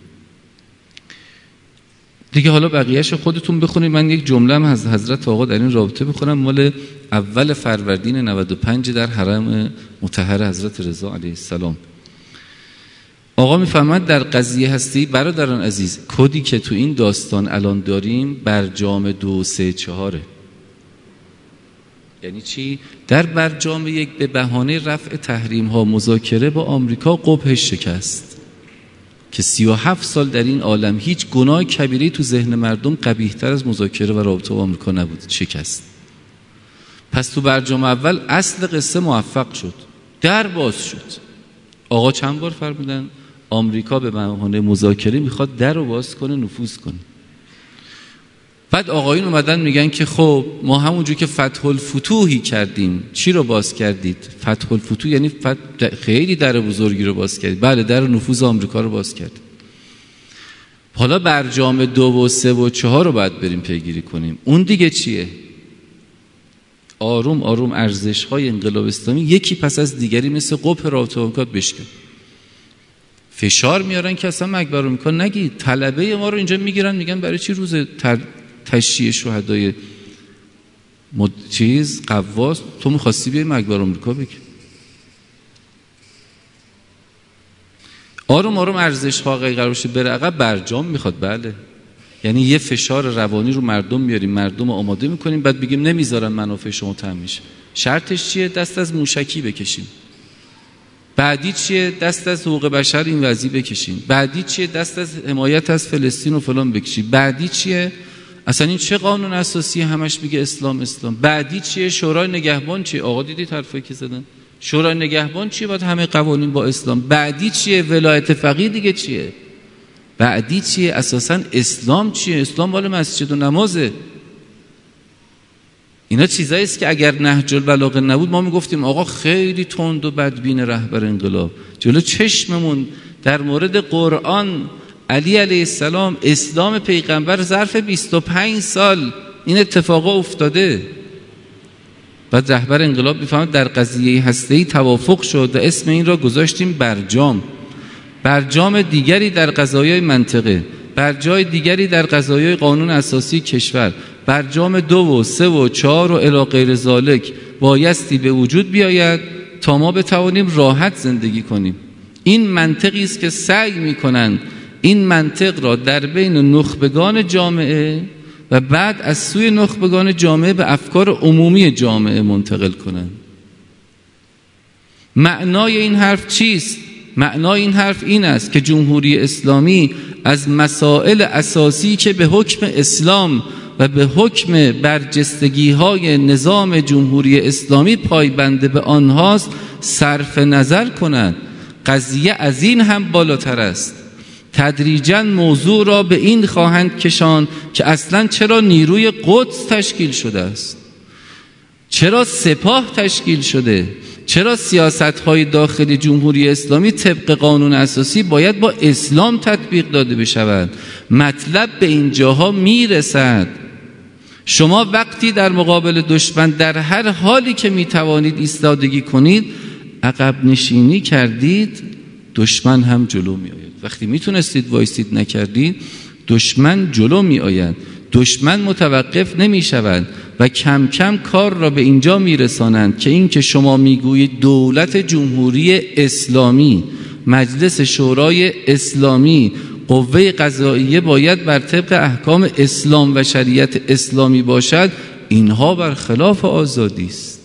دیگه. حالا بقیهش خودتون بخونید. من یک جمله هم از حضرت آقا در این رابطه بخونم، مال اول فروردین 95 در حرم مطهر حضرت رضا علیه السلام. آقا میفهمد در قضیه هستی برادران عزیز، کدی که تو این داستان الان داریم برجام 2 3 4. یعنی چی؟ در برجام 1 به بهانه رفع تحریم ها مذاکره با آمریکا قبهش شکست که 37 سال در این عالم هیچ گناه کبیری تو ذهن مردم قبیح‌تر از مذاکره و رابطه با آمریکا نبود. شکست. پس تو برجام اول اصل قصه موفق شد، در باز شد. آقا چند بار فرمودن آمریکا به بهانه مذاکره میخواد در رو باز کنه، نفوذ کنه. بعد آقایون اومدن میگن که خب ما همونجور که فتح الفتوحی کردیم. چی رو باز کردید؟ فتح الفتوح یعنی خیلی در بزرگی رو باز کردید. بله، در نفوذ آمریکا رو باز کرد. حالا برجام 2 و 3 و 4 رو باید بریم پیگیری کنیم. اون دیگه چیه؟ آروم آروم ارزش‌های انقلاب اسلامی یکی پس از دیگری مثل قبه رابطه آمریکا بشکن. فشار میارن که اصلا مقبره میکن نگید. طلبه ما رو اینجا میگیرن میگن برای چی روز تشییع شهدای قواس تو میخواستی بیای مقبره آمریکا بگی؟ آروم آروم ارزش ها قرار بشه بره عقب. برجام میخواد. بله، یعنی یه فشار روانی رو مردم میاریم، مردم آماده میکنیم، بعد بگیم نمیذارن منافع شما تامین میشه. شرطش چیه؟ دست از موشکی بکشیم. بعدی چیه؟ دست از حقوق بشر این وضعی بکشیم. بعدی چیه؟ دست از حمایت از فلسطین و فلان بکشیم. بعدی چیه؟ اصلا این چه قانون اساسی همش میگه اسلام اسلام. بعدی چیه؟ شورای نگهبان چیه؟ آقا دیدید حرفایی که زدن؟ شورای نگهبان چیه؟ باید همه قوانین با اسلام. بعدی چیه؟ ولایت فقیه دیگه چیه؟ بعدی چیه؟ اساسا اسلام چیه؟ اسلام مال مسجد و نمازه. اینا چیزایی است که اگر نهج البلاغه نبود ما میگفتیم آقا خیلی تند و بدبین رهبر انقلاب. جلو چشممون در مورد قرآن علی علیه السلام اسلام پیغمبر ظرف 25 سال این اتفاقا افتاده. بعد رهبر انقلاب میفهمد در قضیه هسته‌ای توافق شد و اسم این را گذاشتیم برجام. برجام دیگری در قضایای منطقه، برجای دیگری در قضایای قانون اساسی کشور، برجام 2 و 3 و 4 و الی غیر ذالک بایستی به وجود بیاید تا ما بتوانیم راحت زندگی کنیم. این منطقی است که سعی میکنن این منطق را در بین نخبگان جامعه و بعد از سوی نخبگان جامعه به افکار عمومی جامعه منتقل کنن. معنای این حرف چیست؟ معنای این حرف این است که جمهوری اسلامی از مسائل اساسی که به حکم اسلام و به حکم برجستگی‌های نظام جمهوری اسلامی پایبند به آنهاست صرف نظر کند. قضیه از این هم بالاتر است. تدریجاً موضوع را به این خواهند کشان که اصلاً چرا نیروی قدس تشکیل شده است، چرا سپاه تشکیل شده، چرا سیاست‌های داخلی جمهوری اسلامی طبق قانون اساسی باید با اسلام تطبیق داده بشود. مطلب به اینجاها میرسد. شما وقتی در مقابل دشمن در هر حالی که میتوانید ایستادگی کنید، عقب نشینی کردید دشمن هم جلو می آید. وقتی میتونستید وایسید نکردید دشمن جلو می آید. دشمن متوقف نمی شود و کم کم کار را به اینجا می رسانند که این که شما می گویید دولت جمهوری اسلامی، مجلس شورای اسلامی، قوه قضاییه باید بر طبق احکام اسلام و شریعت اسلامی باشد، اینها برخلاف آزادی است.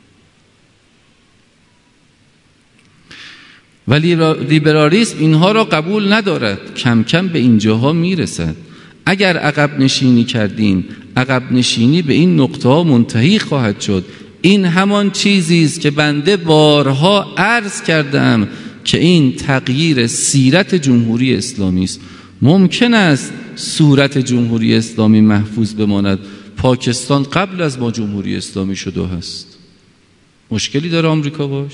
ولی لیبرالیسم اینها را قبول ندارد. کم کم به اینجاها میرسد. اگر عقب نشینی کردیم، عقب نشینی به این نقطه ها منتهی خواهد شد. این همان چیزی است که بنده بارها عرض کردم که این تغییر سیرت جمهوری اسلامی است. ممکن است صورت جمهوری اسلامی محفوظ بماند. پاکستان قبل از ما جمهوری اسلامی شده هست. مشکلی داره آمریکا باش؟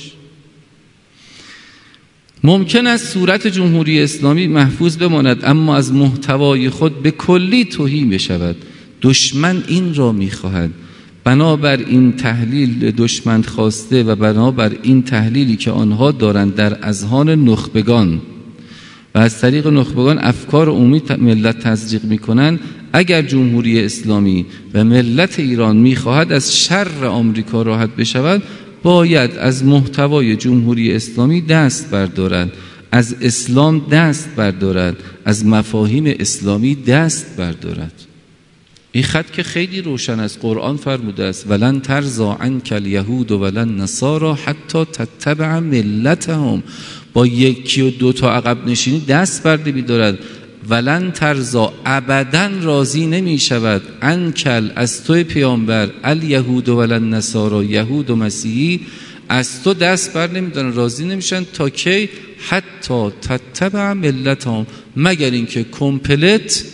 ممکن است صورت جمهوری اسلامی محفوظ بماند اما از محتوای خود به کلی تهی بشود. دشمن این را می‌خواهد. بنابر این تحلیل دشمن خواسته و بنابر این تحلیلی که آنها دارند در اذهان نخبگان و از طریق نخبگان افکار عمومی ملت تزریق می‌کنند، اگر جمهوری اسلامی و ملت ایران می‌خواهد از شر آمریکا راحت بشود، باید از محتوای جمهوری اسلامی دست بردارد، از اسلام دست بردارد، از مفاهیم اسلامی دست بردارد. این خط که خیلی روشن از قرآن فرموده است ولن ترضی عنک الیهود ولن نصارى حتی تتبع ملتهم. با یکی و دو تا عقب نشینی دست برده می‌دارد. ولن ترضی، ابداً راضی نمی شود، عنکل، از توی پیامبر، الیهود ولن نصارى، یهود و مسیحی از تو دست بر نمی‌دارن، راضی نمیشن تا کی؟ حتی تتبع ملتهم، مگر اینکه کمپلت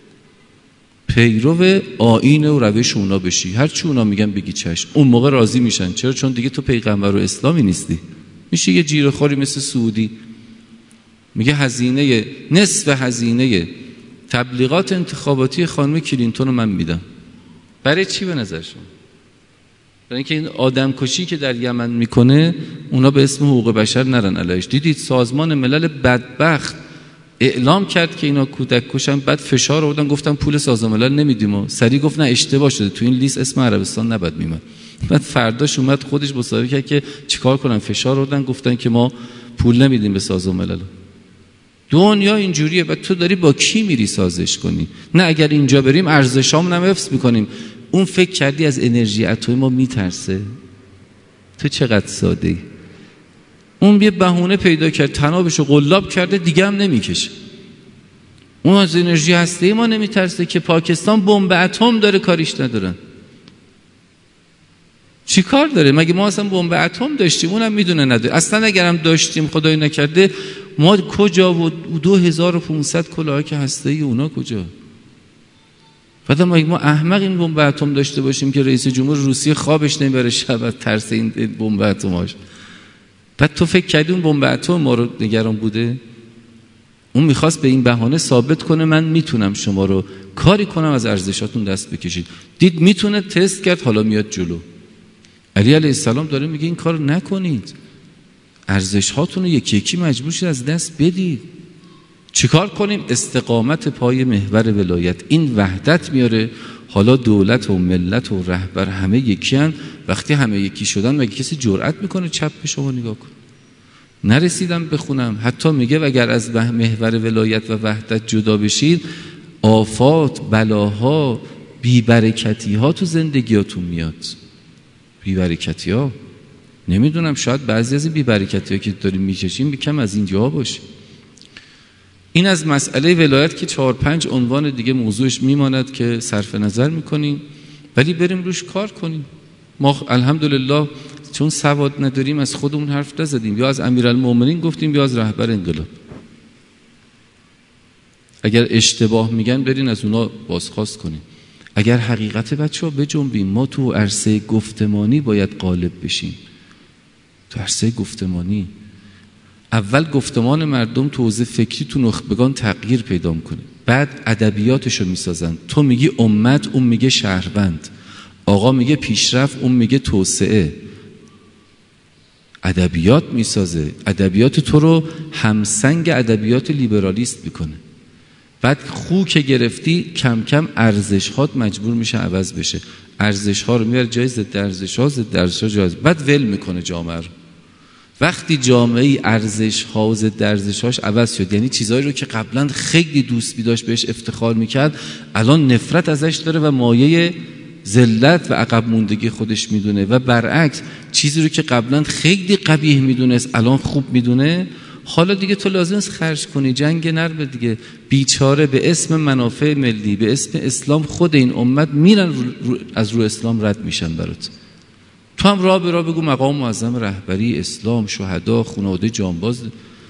پیرو آیین و روش اونا بشی، هر چی اونا میگن بگی چشم. اون موقع راضی میشن. چرا؟ چون دیگه تو پیغمبر و اسلامی نیستی. میشه یه جیره‌خوری مثل سعودی میگه هزینه نصف هزینه تبلیغات انتخاباتی خانم کلینتون رو من میدم. برای چی به نظر شما؟ برای اینکه این آدم کشی که در یمن میکنه اونا به اسم حقوق بشر نرن علیش. دیدید سازمان ملل بدبخت اعلام کرد که اینا کودک کشن، بعد فشار آوردن گفتن پول سازمان ملل نمیدیم و سری گفت نه اشتباه شده، تو این لیست اسم عربستان نباید میمد. بعد فرداش اومد خودش مصاحبه کرد که چیکار کنن، فشار آوردن گفتن که ما پول نمیدیم به سازمان ملل. دنیا اینجوریه و تو داری با کی میری سازش کنی؟ نه اگر اینجا بریم ارزشامون هم حفظ میکنیم. اون فکر کردی از انرژی اتمی ما میترسه؟ تو چقدر ساده ای. اون یه بهونه پیدا کرد تنابشو قلاب کرده دیگه هم نمیکشه. اون از انرژی هسته‌ای ما نمیترسه که پاکستان بمب اتم داره کاریش ندارن. چی کار داره؟ مگه ما اصلا بمب اتم داشتیم؟ اونم میدونه نداره. اصلا اگرم داشتیم خدای نکرده ما کجا و 2500 کلاهک هسته‌ای اونا کجا؟ بعد ما احمق این بمب اتم داشته باشیم که رئیس جمهور روسیه خوابش نمیبره شب از ترس این بمب اتماش. بعد تو فکر کردی اون بمب اتم ما رو نگران بوده؟ اون میخواست به این بهانه ثابت کنه من میتونم شما رو کاری کنم از ارزشاتون دست بکشید. دید میتونه، تست کرد، حالا میاد جلو. علی علیه السلام داره میگه این کار نکنید، ارزش هاتون رو یکی یکی مجبور شید از دست بدید. چیکار کنیم؟ استقامت پای محور ولایت. این وحدت میاره. حالا دولت و ملت و رهبر همه یکی هن. وقتی همه یکی شدن مگه کسی جرأت میکنه چپ به شما نگاه کن؟ نرسیدم بخونم حتی میگه اگر از محور ولایت و وحدت جدا بشید آفات، بلاها، بیبرکتی ها تو زندگیاتون میاد. بیبرکتی ها، نمیدونم شاید بعضی از این بیبرکتی ها که داریم میکشیم کم از اینجا باشه. این از مسئله ولایت که 4-5 عنوان دیگه موضوعش میماند که صرف نظر میکنیم، ولی بریم روش کار کنیم. ما الحمدلله چون سواد نداریم از خودمون حرف نزدیم، یا از امیرالمومنین گفتیم یا از رهبر انقلاب. اگر اشتباه میگن برین از اونا بازخواست کنیم. اگر حقیقت بچه‌ها بجنبیم. ما تو عرصه گفتمانی باید غالب بشیم. تو عرصه گفتمانی اول گفتمان مردم تو حوزه فکری تو نخبگان تغییر پیدا کنه، بعد ادبیاتشو میسازن. تو میگی امت، اون میگه شهروند، آقا میگه پیشرفت، اون میگه توسعه. ادبیات میسازه، ادبیات تو رو همسنگ ادبیات لیبرالیست میکنه. بعد خو که گرفتی کم کم ارزش‌هات مجبور میشه عوض بشه، ارزش‌ها رو میاره جای ضد ارزش‌ها، ضد ارزش‌ها جای، بعد ول میکنه جامعه رو. وقتی جامعه ارزش‌ها و ضد ارزش‌هاش عوض شد، یعنی چیزایی رو که قبلا خیلی دوست می‌داشت بهش افتخار میکرد الان نفرت ازش داره و مایه ذلت و عقب موندگی خودش میدونه، و برعکس چیزی رو که قبلا خیلی قبیح میدونست الان خوب میدونه، حالا دیگه تو لازم است خرج کنی، جنگ نربه دیگه. بیچاره به اسم منافع ملی، به اسم اسلام خود این امت میرن از رو اسلام رد میشن برات. تو هم راه به راه بگو مقام معظم رهبری، اسلام، شهدا، خانواده جانباز.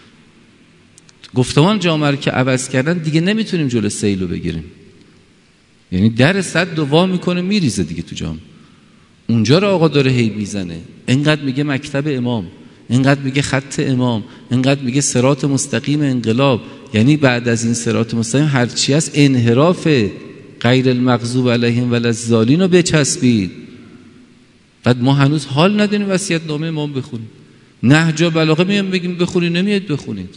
گفتمان جامعه رو که عوض کردن دیگه نمیتونیم جلو سیل رو بگیریم، یعنی در صد دوا میکنه میریزه دیگه تو جامعه. اونجا رو آقا داره هی میزنه، اینقدر میگه مکتب امام، اینقدر میگه خط امام، اینقدر میگه صراط مستقیم انقلاب. یعنی بعد از این صراط مستقیم هرچی هست انحراف غیر المغضوب علیهم ولا الضالین رو بچسبید. بعد ما هنوز حال نداریم وصیت نامه امام بخونیم، نهج البلاغه میام بگیم بخونید، نمیاد بخونید.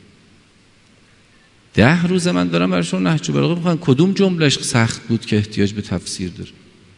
10 روز من دارم براشون نهج البلاغه میخوام، کدوم جملهش سخت بود که احتیاج به تفسیر داره؟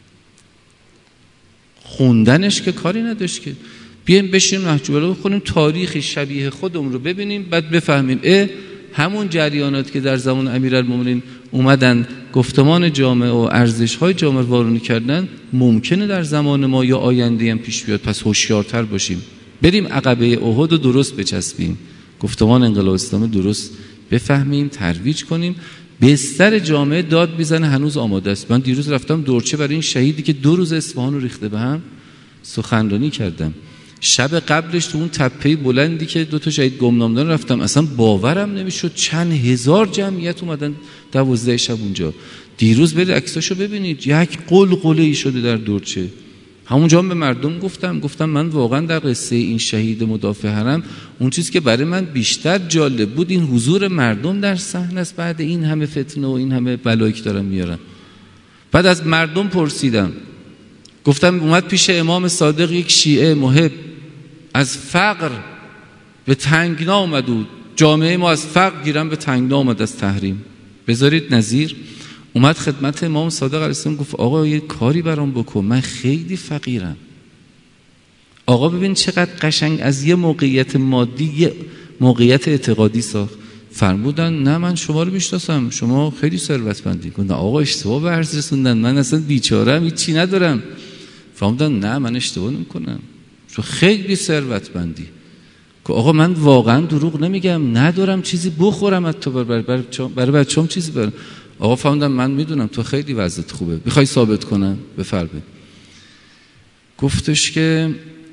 خوندنش که کاری نداشت که. بیایم بشینیم نهج البلاغه بخونیم، تاریخی شبیه خودمون رو ببینیم، بعد بفهمیم همون جریانات که در زمان امیرالمومنین اومدن گفتمان جامعه و ارزش‌های جامعه وارونی کردن ممکنه در زمان ما یا آینده هم پیش بیاد. پس هوشیارتر باشیم، بریم عقبه احد رو درست بچسبیم، گفتمان انقلاب اسلامی درست بفهمیم، ترویج کنیم. بستر جامعه داد میزنه هنوز آماده است. من دیروز رفتم دورچه برای این شهیدی که 2 روز اصفهان رو ریخته به هم سخنرانی کردم. شب قبلش تو اون تپه بلندی که 2 تا شهید گمنام دارن رفتم، اصلا باورم نمیشد چند هزار جمعیت اومدن 12 شب اونجا. دیروز برید عکساشو ببینید، یک قلقله‌ای شده در دورچه. همونجا به مردم گفتم من واقعا در قصه این شهید مدافع حرم اون چیزی که برای من بیشتر جالب بود این حضور مردم در صحنه است بعد این همه فتنه و این همه بلایی که دارن میارن. بعد از مردم پرسیدم، گفتم اومد پیش امام صادق یک شیعه محب، از فقر به تنگنا اومد بود، جامعه ما از فقر گیرن به تنگنا اومد از تحریم، بذارید نظیر. اومد خدمت امام صادق علیه السلام گفت آقا یه کاری برام بکن، من خیلی فقیرم. آقا ببین چقدر قشنگ از یه موقعیت مادی یه موقعیت اعتقادی ساخت. فرمودن نه من شما رو میشناسم، شما خیلی ثروتمندی. گفتن آقا اشتباه به عرض رسوندن، من اصلا بیچاره‌ام، هیچی ندارم. فرمودن نه من اشتباه نمی‌کنم، تو خیلی ثروتمندی. که آقا من واقعا دروغ نمیگم، ندارم چیزی بخورم، حتی برای بچه‌ام چیزی برم. آقا فهمیدم من میدونم تو خیلی وضعیت خوبه، میخوای ثابت کنم؟ بفرمایید. گفتش که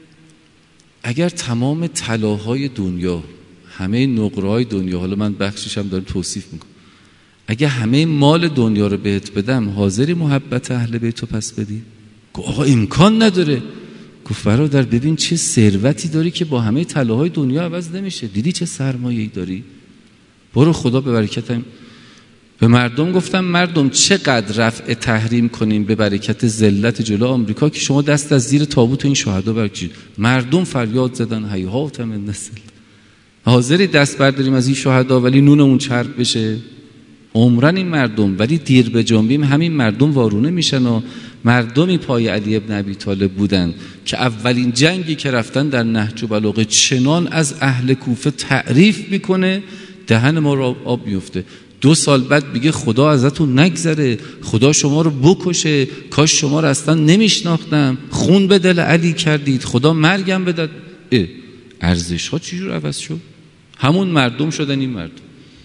اگر تمام طلاهای دنیا، همه نقره‌های دنیا، حالا من بخشش هم دارم توصیف میکنم، اگه همه مال دنیا رو بهت بدم حاضری محبت اهل بیت رو پس بدی؟ گفت آقا امکان نداره. گفت برادر ببین چه ثروتی داری که با همه طلاهای دنیا عوض نمیشه، دیدی چه سرمایه‌ای داری؟ برو خدا به برکتم. به مردم گفتم مردم چقدر رفع تحریم کنیم به برکت ذلت جلو آمریکا که شما دست از زیر تابوت این شهدا برکشید. مردم فریاد زدن هیهات من نسل، حاضری دست برداریم از این شهدا ولی نونمون چرب بشه؟ عمرن این مردم، ولی دیر به جنبیم همین مردم وارونه میشن. و مردمی پای علی ابن ابی طالب بودن که اولین جنگی که رفتن در نهج البلاغه چنان از اهل کوفه تعریف میکنه دهن ما را آب میفته. 2 سال بعد میگه خدا ازتون نگذره، خدا شما رو بکشه، کاش شما رو اصلا نمیشناختم، خون به دل علی کردید، خدا مرگم بداد. ارزش ها چجور عوض شد؟ همون مردم شدن این مردم.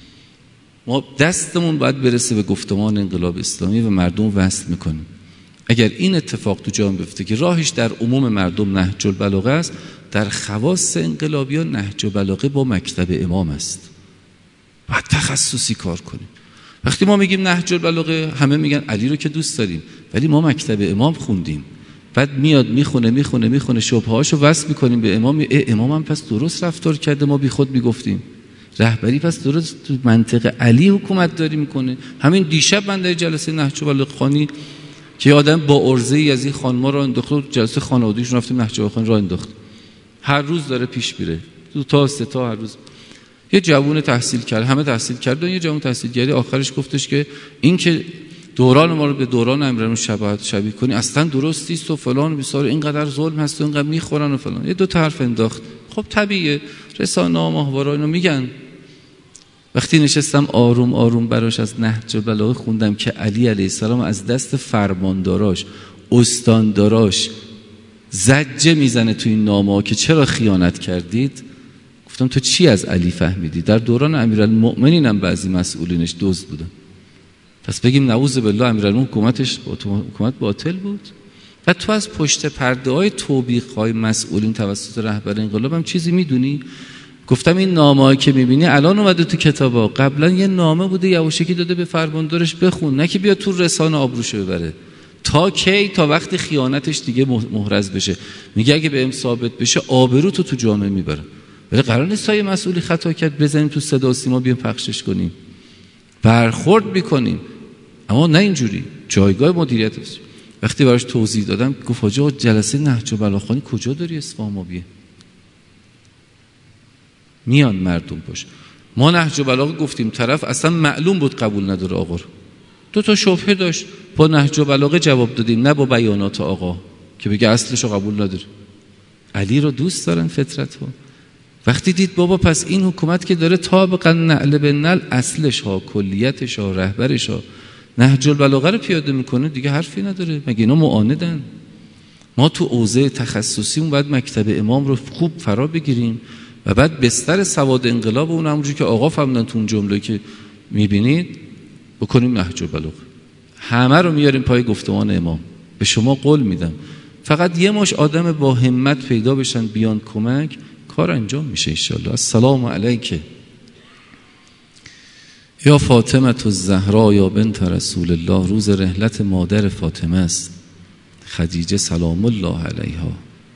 ما دستمون باید برسه به گفتمان انقلاب اسلامی و مردم وصل میکنیم. اگر این اتفاق تو جامعه بیفته که راهش در عموم مردم نهج البلاغه است، در خواص انقلابیان نهج البلاغه با مکتب امام است. باید تخصصی کار کنیم. وقتی ما میگیم نهج البلاغه همه میگن علی رو که دوست داریم، ولی ما مکتب امام خوندیم. بعد میاد میخونه شبههاشو وصل میکنیم به امام. امام هم پس درست رفتار کرده، ما بی خود میگفتیم رهبری پس درست تو منطقه علی حکومت داری میکنه. همین دیشب من در جلسه نهج البلاغه خوانی که آدم با عرضه ای از این خانما را انداخت، جلسه خانوادگیشون رفتیم نهج البلاغه را انداخت. هر روز داره پیش میره، 2 تا 3 تا هر روز. یه جوون تحصیل کرد، همه تحصیل کردن، یه جوون تحصیلگری آخرش گفتش که این که دوران ما رو به دوران امیرالمومنین شبیه کنی اصلا درست نیست و فلان و بیسار، اینقدر ظلم هست و اینقدر میخورن و فلان. یه 2 تا حرف انداخت. خب طبیعیه، رسانه ها ماهواره اینو میگن. وقتی نشستم آروم آروم براش از نهج البلاغه خوندم که علی علیه السلام از دست فرمانداراش، استانداراش زجه میزنه تو این نامه ها که چرا خیانت کردید، گفتم تو چی از علی فهمیدی؟ در دوران امیرالمؤمنین هم بعضی مسئولینش دزد بودن، پس بگیم نعوذ بالله امیرالمؤمنین حکومت باطل بود؟ و تو از پشت پرده های توبیخ های مسئولین توسط رهبر انقلاب هم چیزی میدونی؟ گفتم این نامه‌ای که میبینی الان اومده تو کتابا، قبلا یه نامه بوده یواشکی داده به فرماندارش بخون، نه که بیا تو رسانه آبروشو ببره. تا کی؟ تا وقتی خیانتش دیگه محرز بشه. میگه اگه بهم ثابت بشه آبرو تو جامعه میبرم. ولی قرار نیست تا یه مسئولی خطا کرد بزنیم تو صدا و سیما بیام پخشش کنیم، برخورد میکنیم، اما نه اینجوری. جایگاه مدیریت است. وقتی براش توضیح دادم گفت حاجی جلسه نهج البلاغه کجا داری اصفهان ما بیه؟ میان مردم باش. ما نهج البلاغه گفتیم، طرف اصلا معلوم بود قبول نداره آقا رو، 2 تا شبهه داشت، با نهج البلاغه جواب دادیم، نه با بیانات آقا که بگه اصلش رو قبول نداره. علی رو دوست دارن فطرت ها. وقتی دید بابا پس این حکومت که داره طابقا نعل به نعل اصلش ها، کلیتش ها، رهبرش ها نهج البلاغه رو پیاده میکنه، دیگه حرفی نداره. مگه اینا معاندن؟ ما تو حوزه تخصصی اون باید مکتب امام رو خوب فرا بگیریم و بعد بستر سواد انقلاب اون همونجوری که آقا فهمیدن تو اون جمله که میبینید بکنیم نهج البلاغه. همه رو میاریم پای گفتمان امام. به شما قول میدم فقط یه مش آدم با همت پیدا بشن بیان کمک، کار انجام میشه انشالله. السلام علیک یا فاطمه الزهرا یا بنت رسول الله. روز رحلت مادر فاطمه است، خدیجه سلام الله علیها.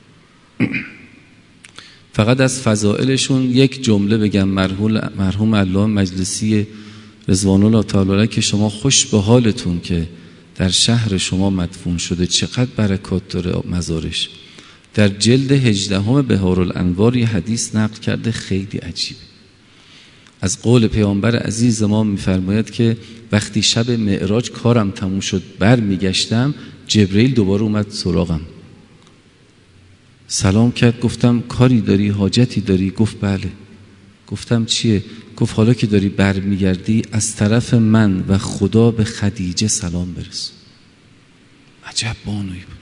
فقط از فضائلشون یک جمله بگم. مرحوم علامه مجلسی رضوان الله تعالی علیه که شما خوش به حالتون که در شهر شما مدفون شده، چقدر برکات داره مزارش. در جلد 18 بهارالانوار یه حدیث نقل کرده خیلی عجیبه. از قول پیامبر عزیز ما میفرماید که وقتی شب معراج کارم تموم شد برمیگشتم، جبرئیل دوباره اومد سراغم، سلام کرد. گفتم کاری داری، حاجتی داری؟ گفت بله. گفتم چیه؟ گفت حالا که داری برمیگردی از طرف من و خدا به خدیجه سلام برس. عجب بانویی بود.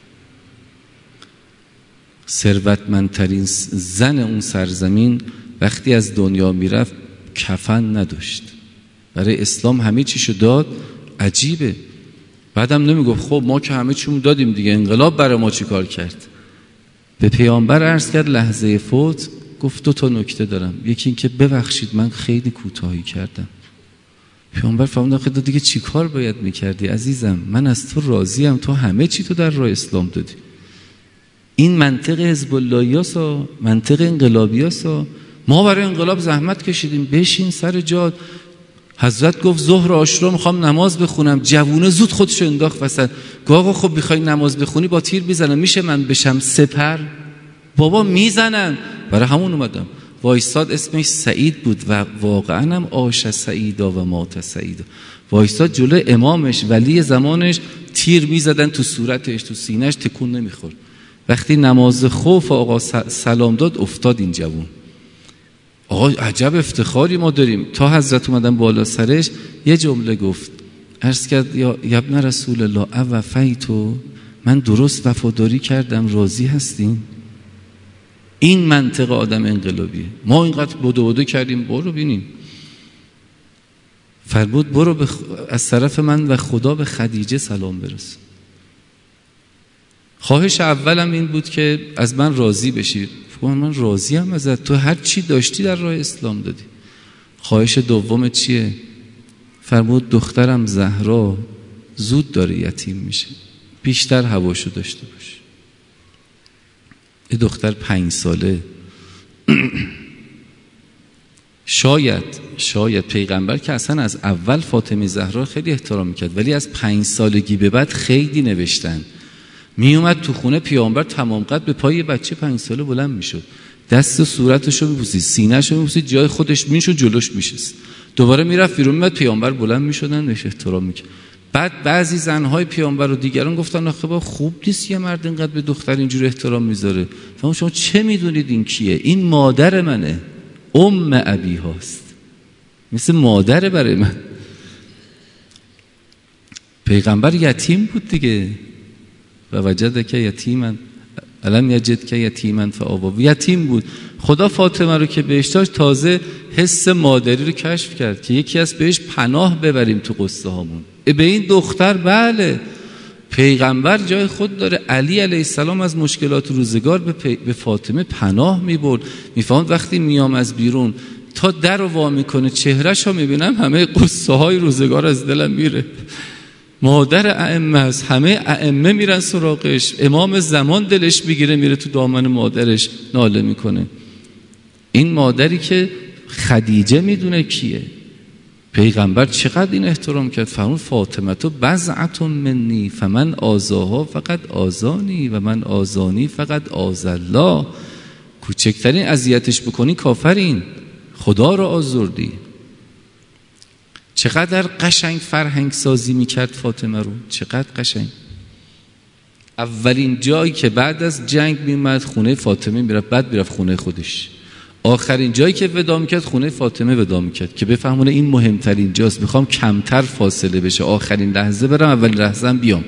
ثروتمندترین زن اون سرزمین وقتی از دنیا میرفت کفن نداشت، برای اسلام همه چیشو داد. عجیبه. بعدم نمیگفت خب ما که همه چیمون دادیم دیگه، انقلاب برای ما چی کار کرد؟ به پیامبر عرض کرد لحظه فوت، گفت 2 تا نکته دارم، یکی این که ببخشید من خیلی کوتاهی کردم. پیامبر فرمود خدا دیگه چی کار باید میکردی عزیزم؟ من از تو راضیم، تو همه چی تو در راه اسلام دادی. این منطق حزب اللهیاسا، منطق انقلابیاسا. ما برای انقلاب زحمت کشیدیم، بشین سر جات. حضرت گفت ظهر عاشورا میخوام نماز بخونم، جوونه زود خودشو انداخت وسط. گفت آقا خب میخوای نماز بخونی با تیر میزنن، میشه من بشم سپر؟ بابا میزنن. برای همون اومدم. وایستاد، اسمش سعید بود و واقعا هم عاش سعیدا و مات سعیدا. وایستاد جلو امامش ولی زمانش، تیر میزدن تو صورتش تو سینهش، تکون نمیخورد. وقتی نماز خوف آقا سلام داد افتاد این جوون. آقا عجب افتخاری ما داریم. تا حضرت اومدن بالا سرش یه جمله گفت، عرض کرد یا ابن رسول الله اوفیتو، من درست وفاداری کردم، راضی هستین؟ این منطق آدم انقلابیه. ما اینقدر بدو کردیم، برو بینیم. فرمود برو از طرف من و خدا به خدیجه سلام برس. خواهش اولم این بود که از من راضی بشید. من راضی هم ازت، تو هر چی داشتی در راه اسلام دادی. خواهش دوم چیه؟ فرمود دخترم زهرا زود داره یتیم میشه، بیشتر هواشو داشته باش. یه دختر 5 ساله شاید پیغمبر که اصلا از اول فاطمه زهرا خیلی احترام میکرد، ولی از 5 سالگی به بعد خیلی نوشتن می اومد تو خونه پیامبر تمام قد به پای بچه 5 ساله بلند میشد، دست و صورتشو میبوسید، سینه‌شو میبوسید، جای خودش میشد جلوش میشست، دوباره میرفت بیرون، میاد پیامبر بلند میشدن بهش احترام میکرد. بعد بعضی زنهای پیامبر و دیگران گفتن آخه با خوب نیست یه مرد اینقدر به دختر اینجوری احترام میذاره. شما چه میدونید این کیه؟ این مادر منه، ابی هاست، مثل مادر برای من. پیغمبر یتیم بود دیگه، و وجدک یتیما الم یجدک یتیما فآوی، یتیم بود. خدا فاطمه رو که بهش داشت تازه حس مادری رو کشف کرد که یکی از بهش پناه ببریم تو قصه هامون. به این دختر بله، پیغمبر جای خود داره. علی علیه السلام از مشکلات روزگار به فاطمه پناه میبرد، میفهمد وقتی میام از بیرون تا در رو وا میکنه چهرهش رو میبینم همه قصه های روزگار از دلم میره. مادر ائمه است، همه ائمه میرن سراغش، امام زمان دلش میگیره میره تو دامن مادرش ناله میکنه. این مادری که خدیجه میدونه کیه. پیغمبر چقدر این احترام کرد، فرمود فاطمه تو بضعة منی فمن آذاها فقط آذانی و من آذانی فقط آذی الله. کوچکترین اذیتش بکنی کافرین، خدا رو آزردی. چقدر قشنگ فرهنگ سازی میکرد فاطمه رو، چقدر قشنگ. اولین جایی که بعد از جنگ میمد خونه فاطمه میرفت، بعد میرفت خونه خودش. آخرین جایی که وداع میکرد خونه فاطمه وداع میکرد که بفهمونه این مهمترین جاست، میخوام کمتر فاصله بشه، آخرین لحظه برم اولین لحظه هم بیام.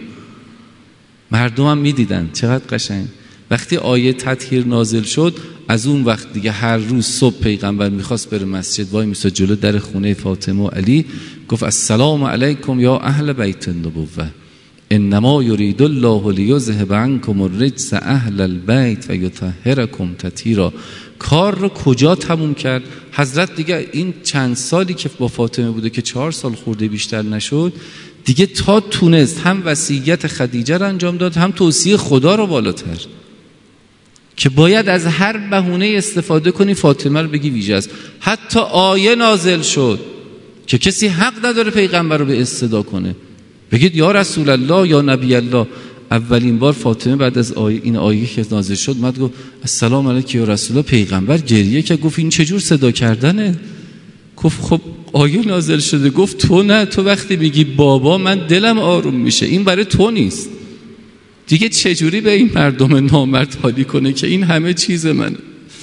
مردم هم میدیدن چقدر قشنگ. وقتی آیه تطهیر نازل شد از اون وقت دیگه هر روز صبح پیغمبر میخواست بره مسجد وای میساد جلو در خونه فاطمه و علی، گفت السلام علیکم یا اهل بیت النبوه انما یرید الله لیذهب عنکم الرجس اهل البیت و یطهرکم تطهیرا. کار رو کجا تموم کرد؟ حضرت دیگه این چند سالی که با فاطمه بوده که 4 سال خورده بیشتر نشد دیگه، تا تونست هم وصیت خدیجه رو انجام داد هم توصیه خدا رو بالاتر، که باید از هر بهونه استفاده کنی فاطمه رو بگی ویژه است. حتی آیه نازل شد که کسی حق نداره پیغمبر رو به استدا کنه، بگید یا رسول الله یا نبی الله. اولین بار فاطمه بعد از این آیه که نازل شد اومد گفت السلام علیک یا رسول الله. پیغمبر گریه که گفت این چجور صدا کردنه؟ گفت خب آیه نازل شده. گفت تو نه، تو وقتی میگی بابا من دلم آروم میشه، این برای تو نیست. دیگه چجوری به این مردم نامرد حالی کنه که این همه چیز منه؟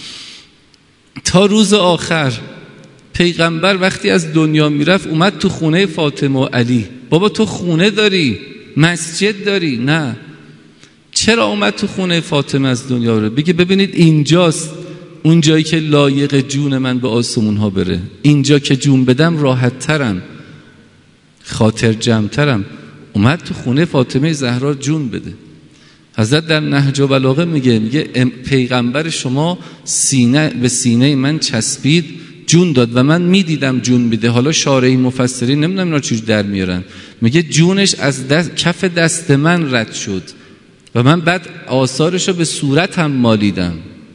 تا روز آخر پیغمبر وقتی از دنیا میرفت اومد تو خونه فاطمه و علی. بابا تو خونه داری، مسجد داری؟ نه. چرا اومد تو خونه فاطمه از دنیا بره؟ بگه ببینید اینجاست، اون جایی که لایق جون من به آسمون ها بره، اینجا که جون بدم راحت ترم، خاطر جمع ترم. اومد تو خونه فاطمه زهرا جون بده. حضرت در نهج البلاغه میگه پیغمبر شما سینه به سینه من چسبید جون داد و من میدیدم جون میده. حالا شارحی مفسرین نمیدونم اینا چجوری در میارن، میگه جونش از کف دست من رد شد و من بعد آثارشو به صورتم مالیدم.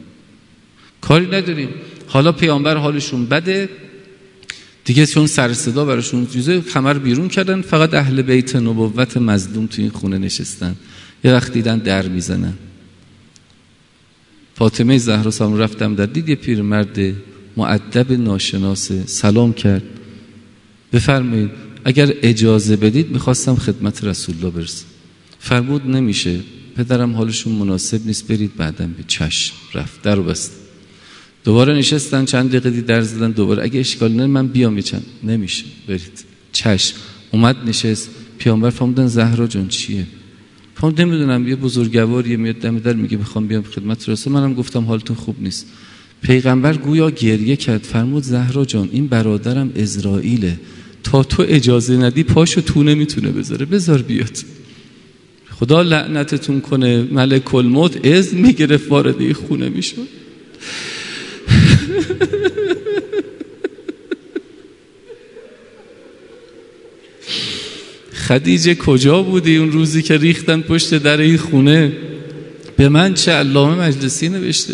کاری نداریم. حالا پیامبر حالشون بده دیگه، چون سر صدا براشون چیزه، خمر بیرون کردن، فقط اهل بیت نبوت مظلوم تو این خونه نشستن. یه وقت دیدن در میزنن. فاطمه زهرا سلام رفتم در دید یه پیرمرد مؤدب ناشناسه، سلام کرد. بفرمایید اگر اجازه بدید میخواستم خدمت رسول الله برسم. فرمود نمیشه، پدرم حالشون مناسب نیست، برید بعداً. به چشم. رفت در رو بست. دوباره نشستن چند دقیقه دید در زدن، دوباره اگه اشکال نه من بیام چند. نمیشه، برید. چشم. اومد نشست. پیامبر فرمودن زهرا جان چیه؟ فرمود نمیدونم، یه بزرگواری میاد دم در میگه میخوام بیام خدمت رسول. منم گفتم حالتون خوب نیست. پیغمبر گویا گریه کرد. فرمود زهرا جان این برادرم اسرائیله، تا تو اجازه ندی پاشو تو نمیتونه بذاره، بذار بیاد. خدا لعنتتون کنه، ملک الموت اذن میگرفت وارد این خونه میشد. خدیجه کجا بودی اون روزی که ریختن پشت در این خونه؟ به من چه؟ علامه مجلسی نوشته.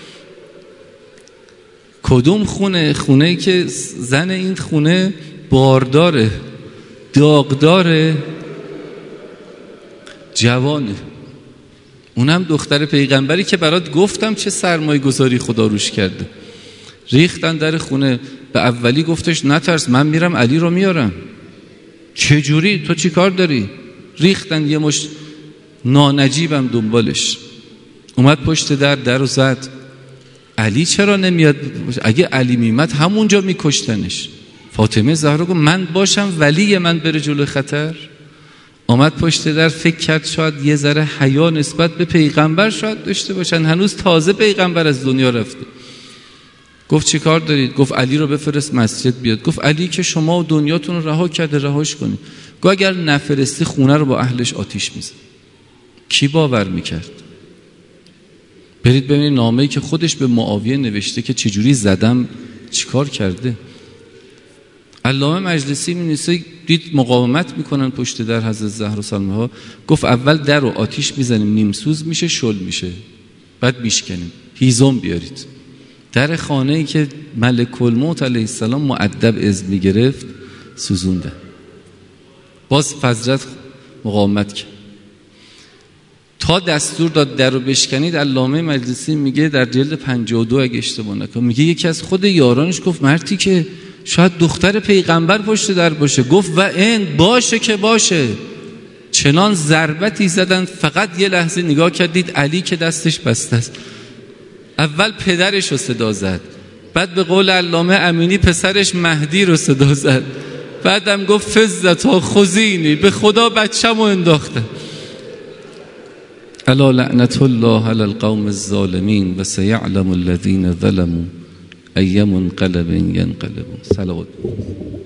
کدوم خونه؟ خونه‌ای که زن این خونه بارداره، داغداره، جوانه. اونم دختر پیغمبری که برات گفتم چه سرمایه گذاری خدا روش کرده. ریختن در خونه. به اولی گفتش نترس، من میرم علی رو میارم. چجوری؟ تو چی کار داری؟ ریختن یه مشت نانجیبم دنبالش. اومد پشت در رو زد. علی چرا نمیاد؟ اگه علی میمد همونجا میکشتنش. فاطمه زهرا گفت من باشم ولی من بره جلو خطر. آمد پشت در، فکر کرد شاید یه ذره حیا نسبت به پیغمبر شاید داشته باشن، هنوز تازه پیغمبر از دنیا رفته. گفت چی کار دارید؟ گفت علی رو بفرست مسجد بیاد. گفت علی که شما و دنیاتون رو رها کرده، رهاش کنید. گفت اگر نفرستی خونه رو با اهلش آتیش میزن. کی باور میکرد؟ برید ببینید نامه‌ای که خودش به معاویه نوشته که چجوری زدم چیکار کرده. علامه مجلسی می‌نویسه دید مقاومت میکنن پشت در حضرت زهرا سلام ها. گفت اول در رو آتیش میزنیم، نیمسوز میشه، شل میشه، بعد میشکنیم، هیزم بیارید. در خانه‌ای که ملک الموت علیه السلام مؤدب اذن میگرفت سوزونده. باز فضلت مقاومت کرد تا دستور داد در رو بشکنید. علامه مجلسی میگه در جلد 52 اگه اشتباه نکنم، میگه یکی از خود یارانش گفت مردی که شاید دختر پیغمبر پشت در باشه. گفت و این باشه که باشه. چنان ضربتی زدن، فقط یه لحظه نگاه کردید علی که دستش بسته است. اول پدرش رو صدا زد، بعد به قول علامه امینی پسرش مهدی رو صدا زد، بعدم گفت فزتا خزینی، به خدا بچه‌مو انداختن. الا لعنت الله علی القوم الظالمین و سیعلم الذین ظلموا ای منقلب ینقلبون. صلوات.